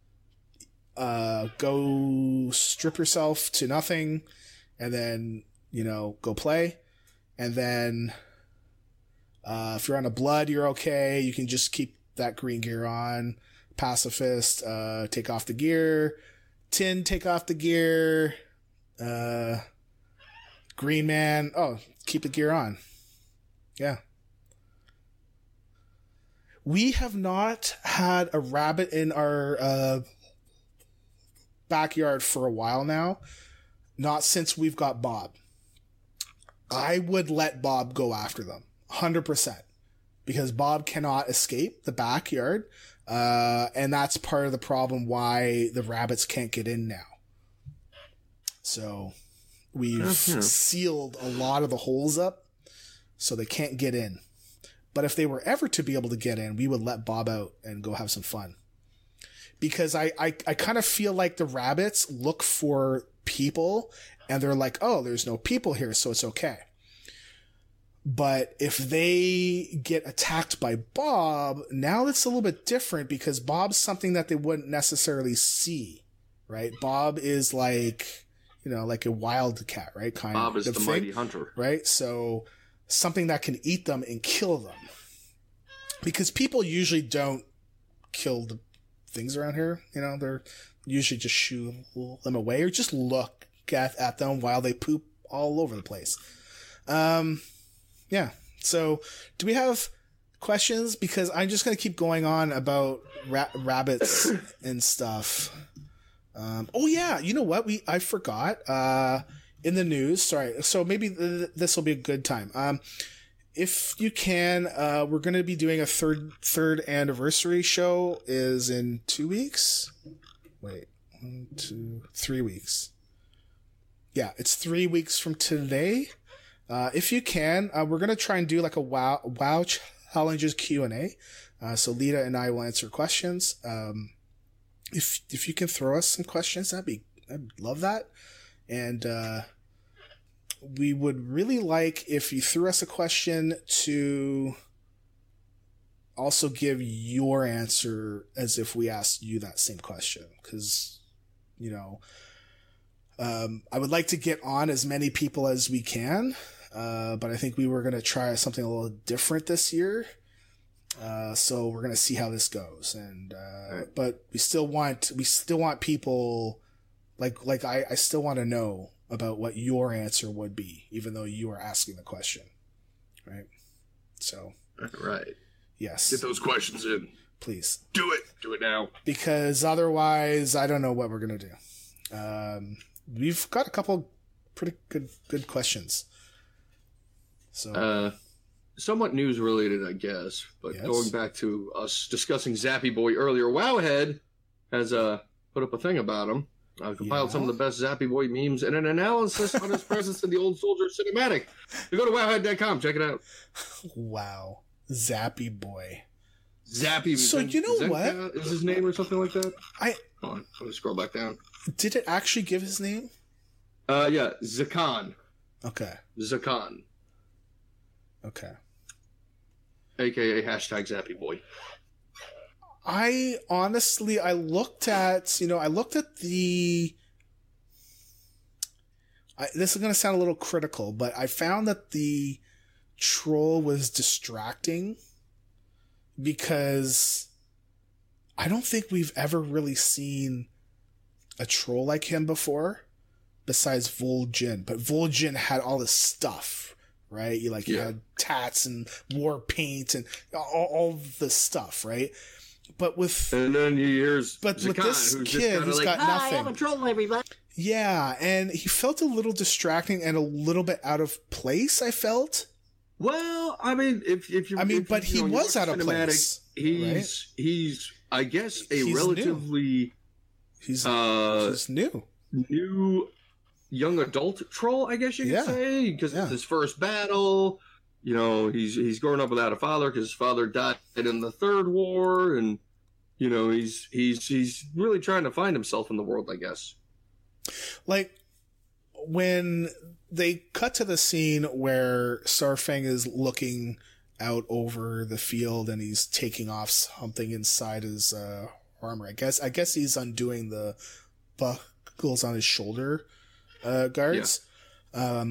go strip yourself to nothing and then, go play. And then, if you're on a blood, you're okay. You can just keep that green gear on. Pacifist, take off the gear. Tin, take off the gear. Green Man, keep the gear on. Yeah. We have not had a rabbit in our backyard for a while now. Not since we've got Bob. I would let Bob go after them. 100%, because Bob cannot escape the backyard, and that's part of the problem why the rabbits can't get in now. So we've sealed a lot of the holes up so they can't get in. But if they were ever to be able to get in, we would let Bob out and go have some fun. Because I kind of feel like the rabbits look for people and they're like, oh, there's no people here, so it's okay. But if they get attacked by Bob, now it's a little bit different because Bob's something that they wouldn't necessarily see, right? Bob is like, like a wildcat, right? Bob is the mighty hunter. Right? So something that can eat them and kill them. Because people usually don't kill the things around here. They're usually just shoo them away or just look at them while they poop all over the place. Yeah. So do we have questions? Because I'm just going to keep going on about rabbits and stuff. Oh yeah. You know what? I forgot, in the news. Sorry. So maybe this will be a good time. If you can, we're going to be doing a third anniversary show is in 2 weeks. Wait, 1, 2, 3 weeks. Yeah. It's 3 weeks from today. If you can, we're going to try and do like a WoW challenges Q&A. So Lita and I will answer questions. If you can throw us some questions, I'd love that. And, we would really like if you threw us a question to also give your answer as if we asked you that same question. Cause, I would like to get on as many people as we can. But I think we were going to try something a little different this year. So we're going to see how this goes. And, but we still want people like I still want to know about what your answer would be, even though you are asking the question. Right. So. Right. Yes. Get those questions in. Please. Do it. Do it now. Because otherwise, I don't know what we're going to do. We've got a couple pretty good questions. So, somewhat news related, I guess. But yes. Going back to us discussing Zappy Boy earlier, Wowhead has put up a thing about him. I've compiled some of the best Zappy Boy memes and an analysis on his presence in the Old Soldier cinematic. You go to wowhead.com, check it out. Wow. Zappy Boy. Zappy. So you know what? Is his name or something like that? Hold on, let me scroll back down. Did it actually give his name? Yeah, Zakan. Okay. Zakan. Okay. AKA hashtag Zappy Boy. I honestly, I looked at the... this is going to sound a little critical, but I found that the troll was distracting because I don't think we've ever really seen a troll like him before besides Vol'jin. But Vol'jin had all this stuff, right? You had tats and war paint and all this stuff, right? But with and then here's with this kid who's got nothing. I'm a troll, everybody. Yeah, and he felt a little distracting and a little bit out of place. I felt. Well, I mean, but he was out of place. He's I guess he's relatively he's new young adult troll, I guess you could say, because it's his first battle. You know, he's growing up without a father because his father died in the Third War, and you know he's really trying to find himself in the world, I guess. Like when they cut to the scene where Saurfang is looking out over the field and he's taking off something inside his armor. I guess he's undoing the buckles on his shoulder guards. Yeah.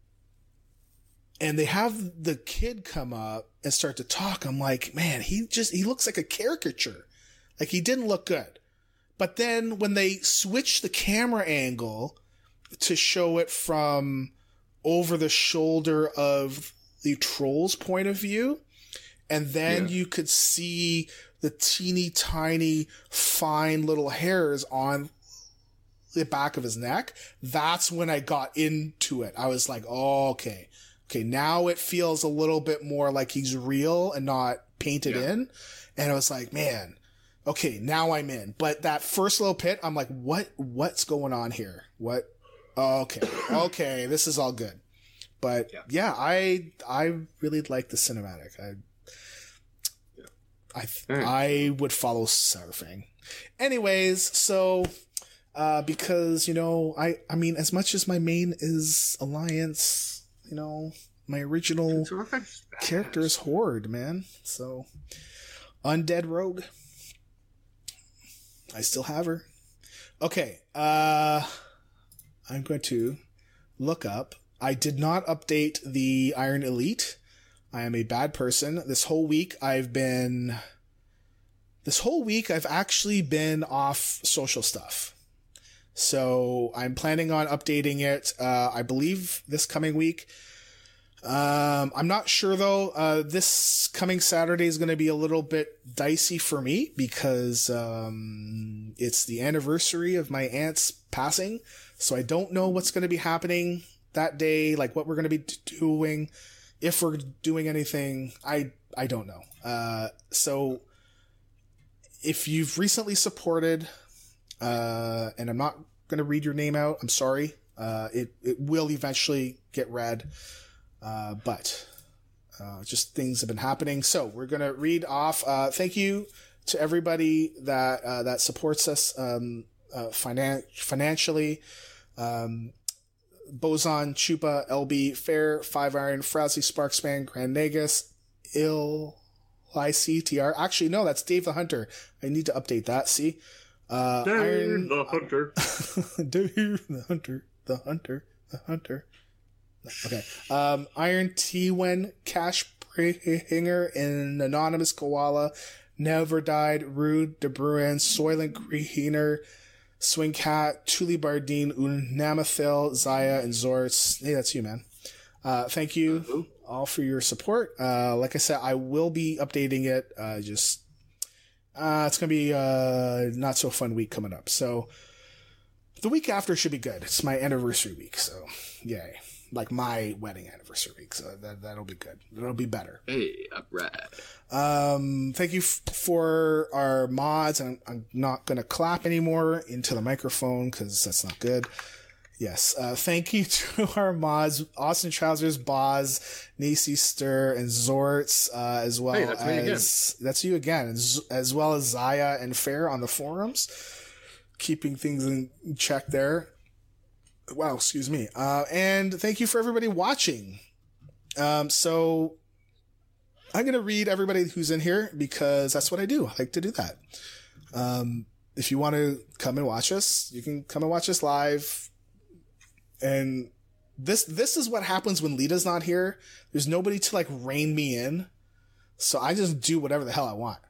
And they have the kid come up and start to talk. I'm like, man, he looks like a caricature. Like, he didn't look good. But then when they switch the camera angle to show it from over the shoulder of the troll's point of view, and then you could see the teeny tiny fine little hairs on the back of his neck, that's when I got into it. I was like, oh, okay, now it feels a little bit more like he's real and not painted in. And I was like, man, okay, now I'm in. But that first little pit, I'm like, what's going on here? What? Okay, this is all good. But I really like the cinematic. I would follow Saurfang. Anyways, so because I mean, as much as my main is Alliance, my original character is Horde, man. So Undead Rogue, I still have her. Okay, I'm going to look up. I did not update the Iron Elite. I am a bad person. This whole week I've actually been off social stuff. So I'm planning on updating it, I believe this coming week. I'm not sure though. This coming Saturday is going to be a little bit dicey for me because, it's the anniversary of my aunt's passing. So I don't know what's going to be happening that day, like what we're going to be doing, if we're doing anything. I don't know. So if you've recently supported, and I'm not going to read your name out, I'm sorry. It will eventually get read. But just things have been happening. So we're going to read off. Thank you to everybody that supports us, financially. Boson, Chupa, LB, Fair, Five Iron, Frowsy, Sparksman, Grand Negus, ICTR. Actually, no, that's Dave the Hunter. I need to update that. See? Dave the Hunter. Dave the Hunter. The Hunter. The Hunter. Okay. Iron T1, Cash Bringer, and Anonymous Koala, Never Died, Rude, De Bruin, Soylent Greener, Swing Cat, Tuli Bardine, Unamathil, Zaya, and Zorts. Hey, that's you, man. Thank you all for your support. Like I said, I will be updating it. Just It's going to be a not so fun week coming up. So the week after should be good. It's my anniversary week. So yay. Like my wedding anniversary week. So that'll be good. It'll be better. Hey, alright. Thank you for our mods. I'm not going to clap anymore into the microphone because that's not good. Yes. Thank you to our mods, Austin Trousers, Boz, Nisi Stir, and Zorts, as well as that's you again, as well as Zaya and Fair on the forums, keeping things in check there. Wow, excuse me. And thank you for everybody watching. So I'm going to read everybody who's in here because that's what I do. I like to do that. If you want to come and watch us, you can come and watch us live. And this is what happens when Lita's not here. There's nobody to like rein me in. So I just do whatever the hell I want.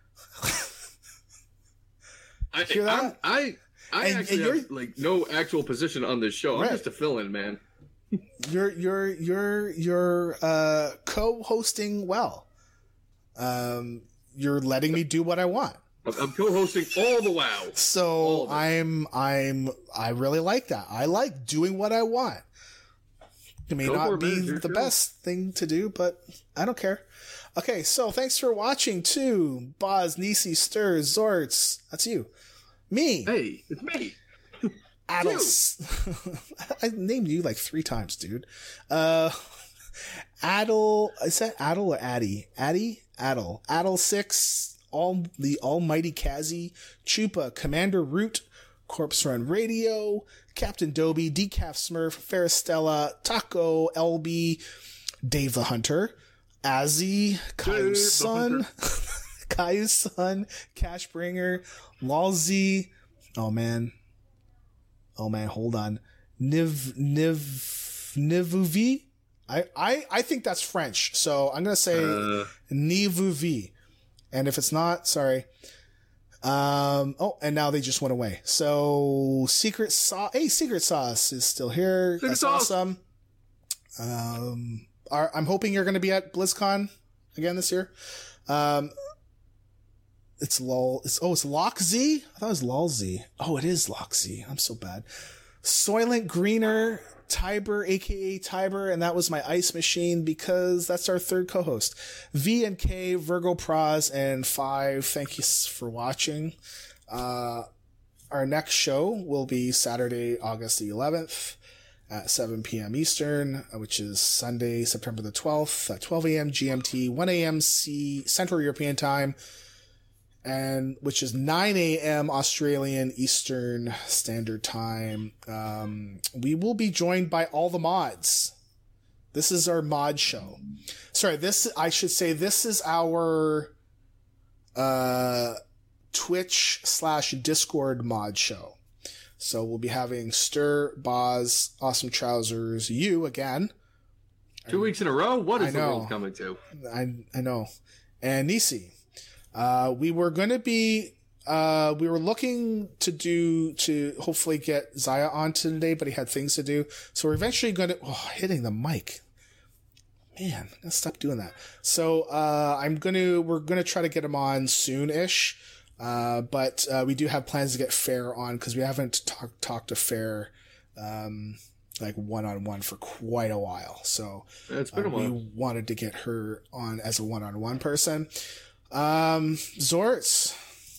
Hear that? I actually have like no actual position on this show. I'm just a fill-in, man. You're co-hosting well. You're letting me do what I want. I'm co-hosting all the WoW. So I really like that. I like doing what I want. It may not be the best thing to do, but I don't care. Okay, so thanks for watching too. Boz, Nisi, Stir, Zorts. That's you. Me. Hey, it's me. Addles. I named you like 3 times, dude. Addle. Is that Addle or Addy? Addy? Addle. Addle 6. The Almighty Kazi. Chupa. Commander Root. Corpse Run Radio. Captain Dobie. Decaf Smurf. Faristella. Taco. LB. Dave the Hunter. Azzy. Kai's son. Kai's son. Cashbringer. Lalzi. Oh man, hold on. Nivuvi? I think that's French, so I'm gonna say Nivuvi. And if it's not, sorry. And now they just went away. So Secret Sauce. Hey, Secret Sauce is still here. That's awesome. I'm hoping you're gonna be at BlizzCon again this year. It's Lockz? I thought it was Lolz. Oh, it is Lockz. I'm so bad. Soylent Greener, Tiber, aka Tiber, and that was my ice machine because that's our 3rd co-host. V and K, Virgo Praz, and 5. Thank you for watching. Our next show will be Saturday, August the 11th at 7 p.m. Eastern, which is Sunday, September the 12th at 12 a.m. GMT, 1 a.m. Central European Time, and which is 9 a.m. Australian Eastern Standard Time. We will be joined by all the mods. This is our mod show. Sorry, this is our Twitch/Discord mod show. So we'll be having Stir, Boz, Awesome Trousers, you again. 2 weeks in a row? What is the world coming to? I know. And Nisi. We were looking to hopefully get Zaya on today, but he had things to do. So we're eventually hitting the mic. Man, let's stop doing that. So, we're gonna try to get him on soon-ish. But we do have plans to get Fair on because we haven't talked to Fair, like one-on-one for quite a while. So it's been a while. We wanted to get her on as a one-on-one person. Zorts.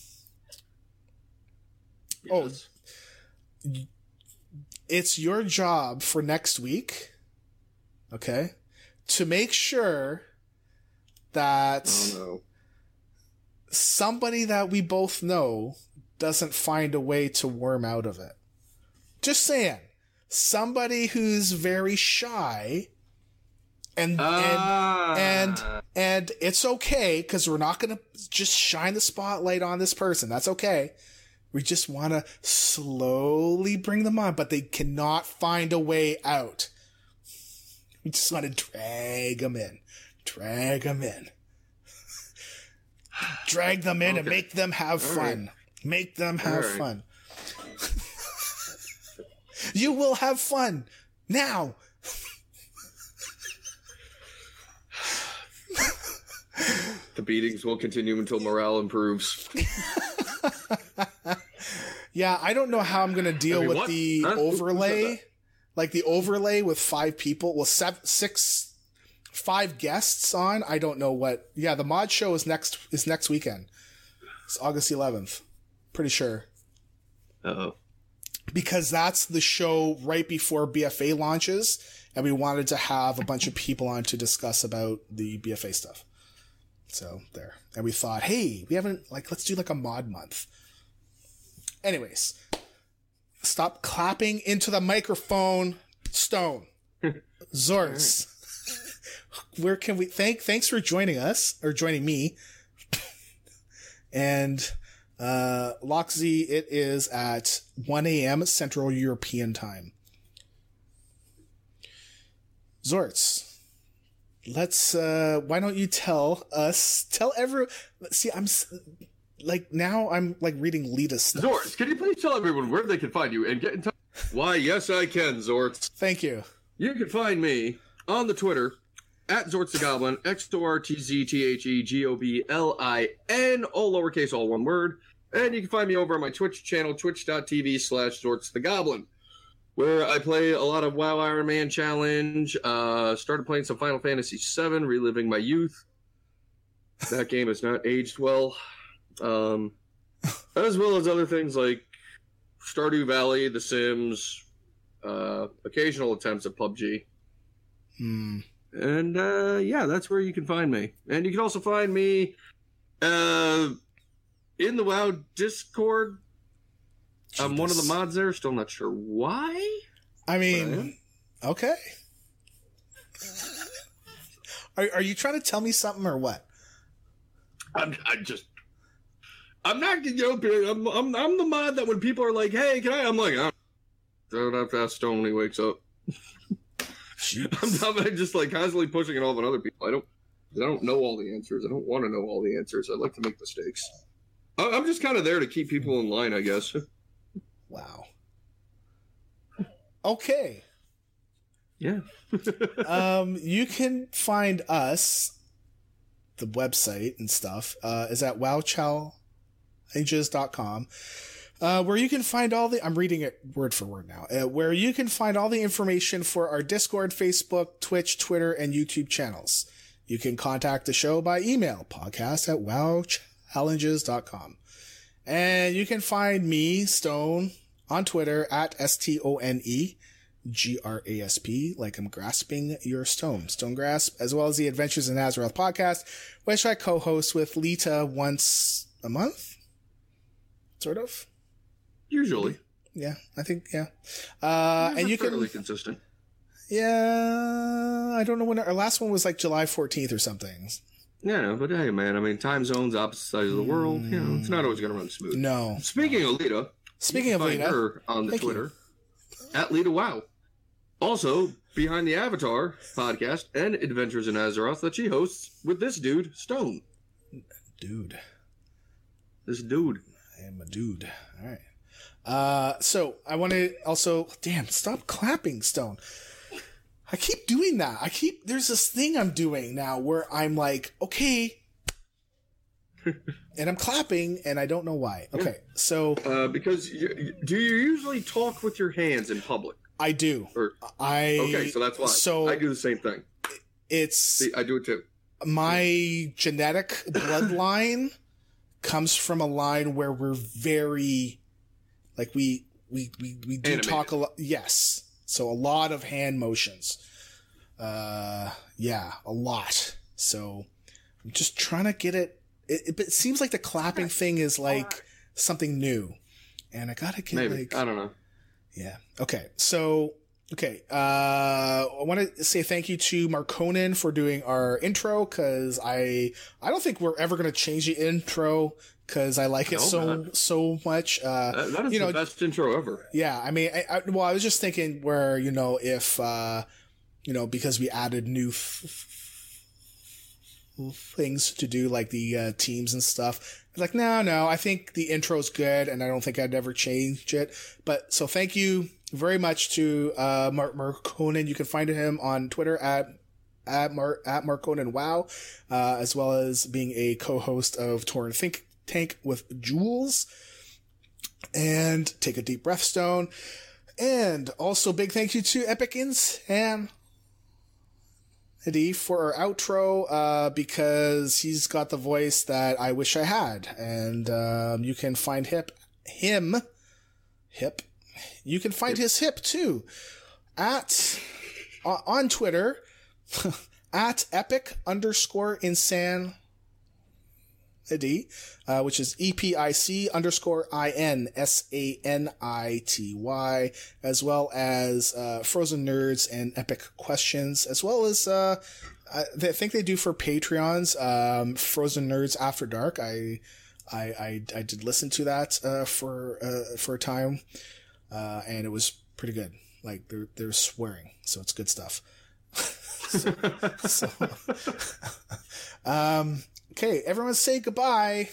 Yes. Oh, it's your job for next week, okay, to make sure that somebody that we both know doesn't find a way to worm out of it. Just saying. Somebody who's very shy and it's okay because we're not going to just shine the spotlight on this person. That's okay. We just want to slowly bring them on, but they cannot find a way out. We just want to drag them in. Drag them in and make them have fun. Right. Make them have fun. You will have fun now. The beatings will continue until morale improves. Yeah, I don't know how I'm going to deal with the overlay. Like the overlay with 5 people. Well, 5 guests on. I don't know what. Yeah, the mod show is next weekend. It's August 11th. Pretty sure. Uh-oh. Because that's the show right before BFA launches, and we wanted to have a bunch of people on to discuss about the BFA stuff. So there. And we thought, hey, let's do like a mod month. Anyways, stop clapping into the microphone, Stone. Zorts. Where can we thanks for joining us, or joining me. And Loxy, it is at 1 a.m. Central European Time. Zorts. Let's, why don't you tell everyone, see, I'm reading Lita's stuff. Zorts, can you please tell everyone where they can find you and get in touch? Why, yes, I can, Zorts. Thank you. You can find me on the Twitter at Zorts the Goblin, XORTZTHEGOBLIN, all lowercase, all one word. And you can find me over on my Twitch channel, twitch.tv/Zorts the Goblin, where I play a lot of WoW Iron Man Challenge. Started playing some Final Fantasy VII, reliving my youth. That game has not aged well. As well as other things like Stardew Valley, The Sims, occasional attempts at PUBG. And yeah, that's where you can find me. And you can also find me in the WoW Discord. I'm one of the mods there. Still not sure why. I mean, okay. Are you trying to tell me something or what? I'm not, I'm the mod that when people are like, hey, can I? I'm like, I don't have to ask Stone when he wakes up. I'm just like constantly pushing it off on other people. I don't know all the answers. I don't want to know all the answers. I like to make mistakes. I'm just kind of there to keep people in line, I guess. Wow. Okay. Yeah. You can find us, the website and stuff, is at wowchallenges.com, where you can find all the, I'm reading it word for word now, where you can find all the information for our Discord, Facebook, Twitch, Twitter, and YouTube channels. You can contact the show by email, podcast@wowchallenges.com. And you can find me, Stone, on Twitter at STONEGRASP, like I'm grasping your stone, Stone Grasp, as well as the Adventures in Azeroth podcast, which I co-host with Lita once a month, sort of. Usually. Yeah, I think, yeah. And you can... fairly consistent. Yeah, I don't know when our last one was like July 14th or something. Yeah, but hey, man, I mean, time zones, opposite sides of the world, you know, it's not always going to run smooth. No. Speaking of Lita, you can find her on the Twitter at Lita Wow. Also, Behind the Avatar podcast and Adventures in Azeroth that she hosts with this dude, Stone. Dude. This dude. I am a dude. All right. So I want to also, damn, stop clapping, Stone. I keep doing that. There's this thing I'm doing now where I'm like, okay, and I'm clapping and I don't know why. Okay. So, because do you usually talk with your hands in public? I do. Okay. So that's why. So I do the same thing. I do it too. My genetic bloodline comes from a line where we're very, like we do animated. Talk a lot. Yes. So a lot of hand motions. Yeah, a lot. So I'm just trying to get it. But it seems like the clapping thing is like something new. And I gotta get Maybe. I don't know. Yeah. Okay. So, okay. I want to say thank you to Marconin for doing our intro, cause I don't think we're ever going to change the intro, cause I like it so much. That is the best intro ever. Yeah. I mean, I was just thinking where, if, because we added new things to do, like the teams and stuff. Like, no, I think the intro's good, and I don't think I'd ever change it. But so thank you very much to Mark Conan. You can find him on Twitter at at Mark Conan WoW, as well as being a co-host of Torn Think Tank with Jules, and Take a Deep Breath Stone. And also big thank you to Epicins and Eddie for our outro, because he's got the voice that I wish I had. And you can find him. You can find his hip too on Twitter at epic_insanity, which is EPIC_INSANITY, as well as Frozen Nerds and Epic Questions, as well as I think they do for Patreons, Frozen Nerds After Dark. I did listen to that for a time, and it was pretty good. Like they're swearing, so it's good stuff. Okay, everyone say goodbye.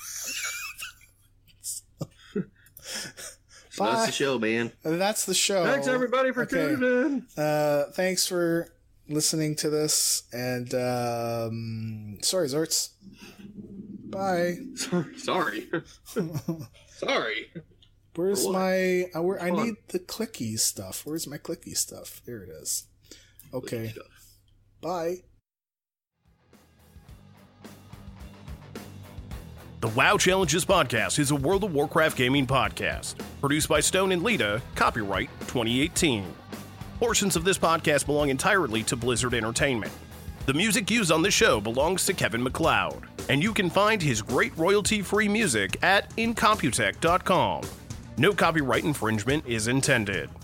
Bye. That's the show, man. That's the show. Thanks everybody for tuning in. Thanks for listening to this, and sorry, Zorts. Bye. Sorry. Sorry. Where's my? I need the clicky stuff. Where's my clicky stuff? There it is. Okay. Bye. The WoW Challenges Podcast is a World of Warcraft gaming podcast. Produced by Stone and Lita, copyright 2018. Portions of this podcast belong entirely to Blizzard Entertainment. The music used on this show belongs to Kevin MacLeod, and you can find his great royalty-free music at incomputech.com. No copyright infringement is intended.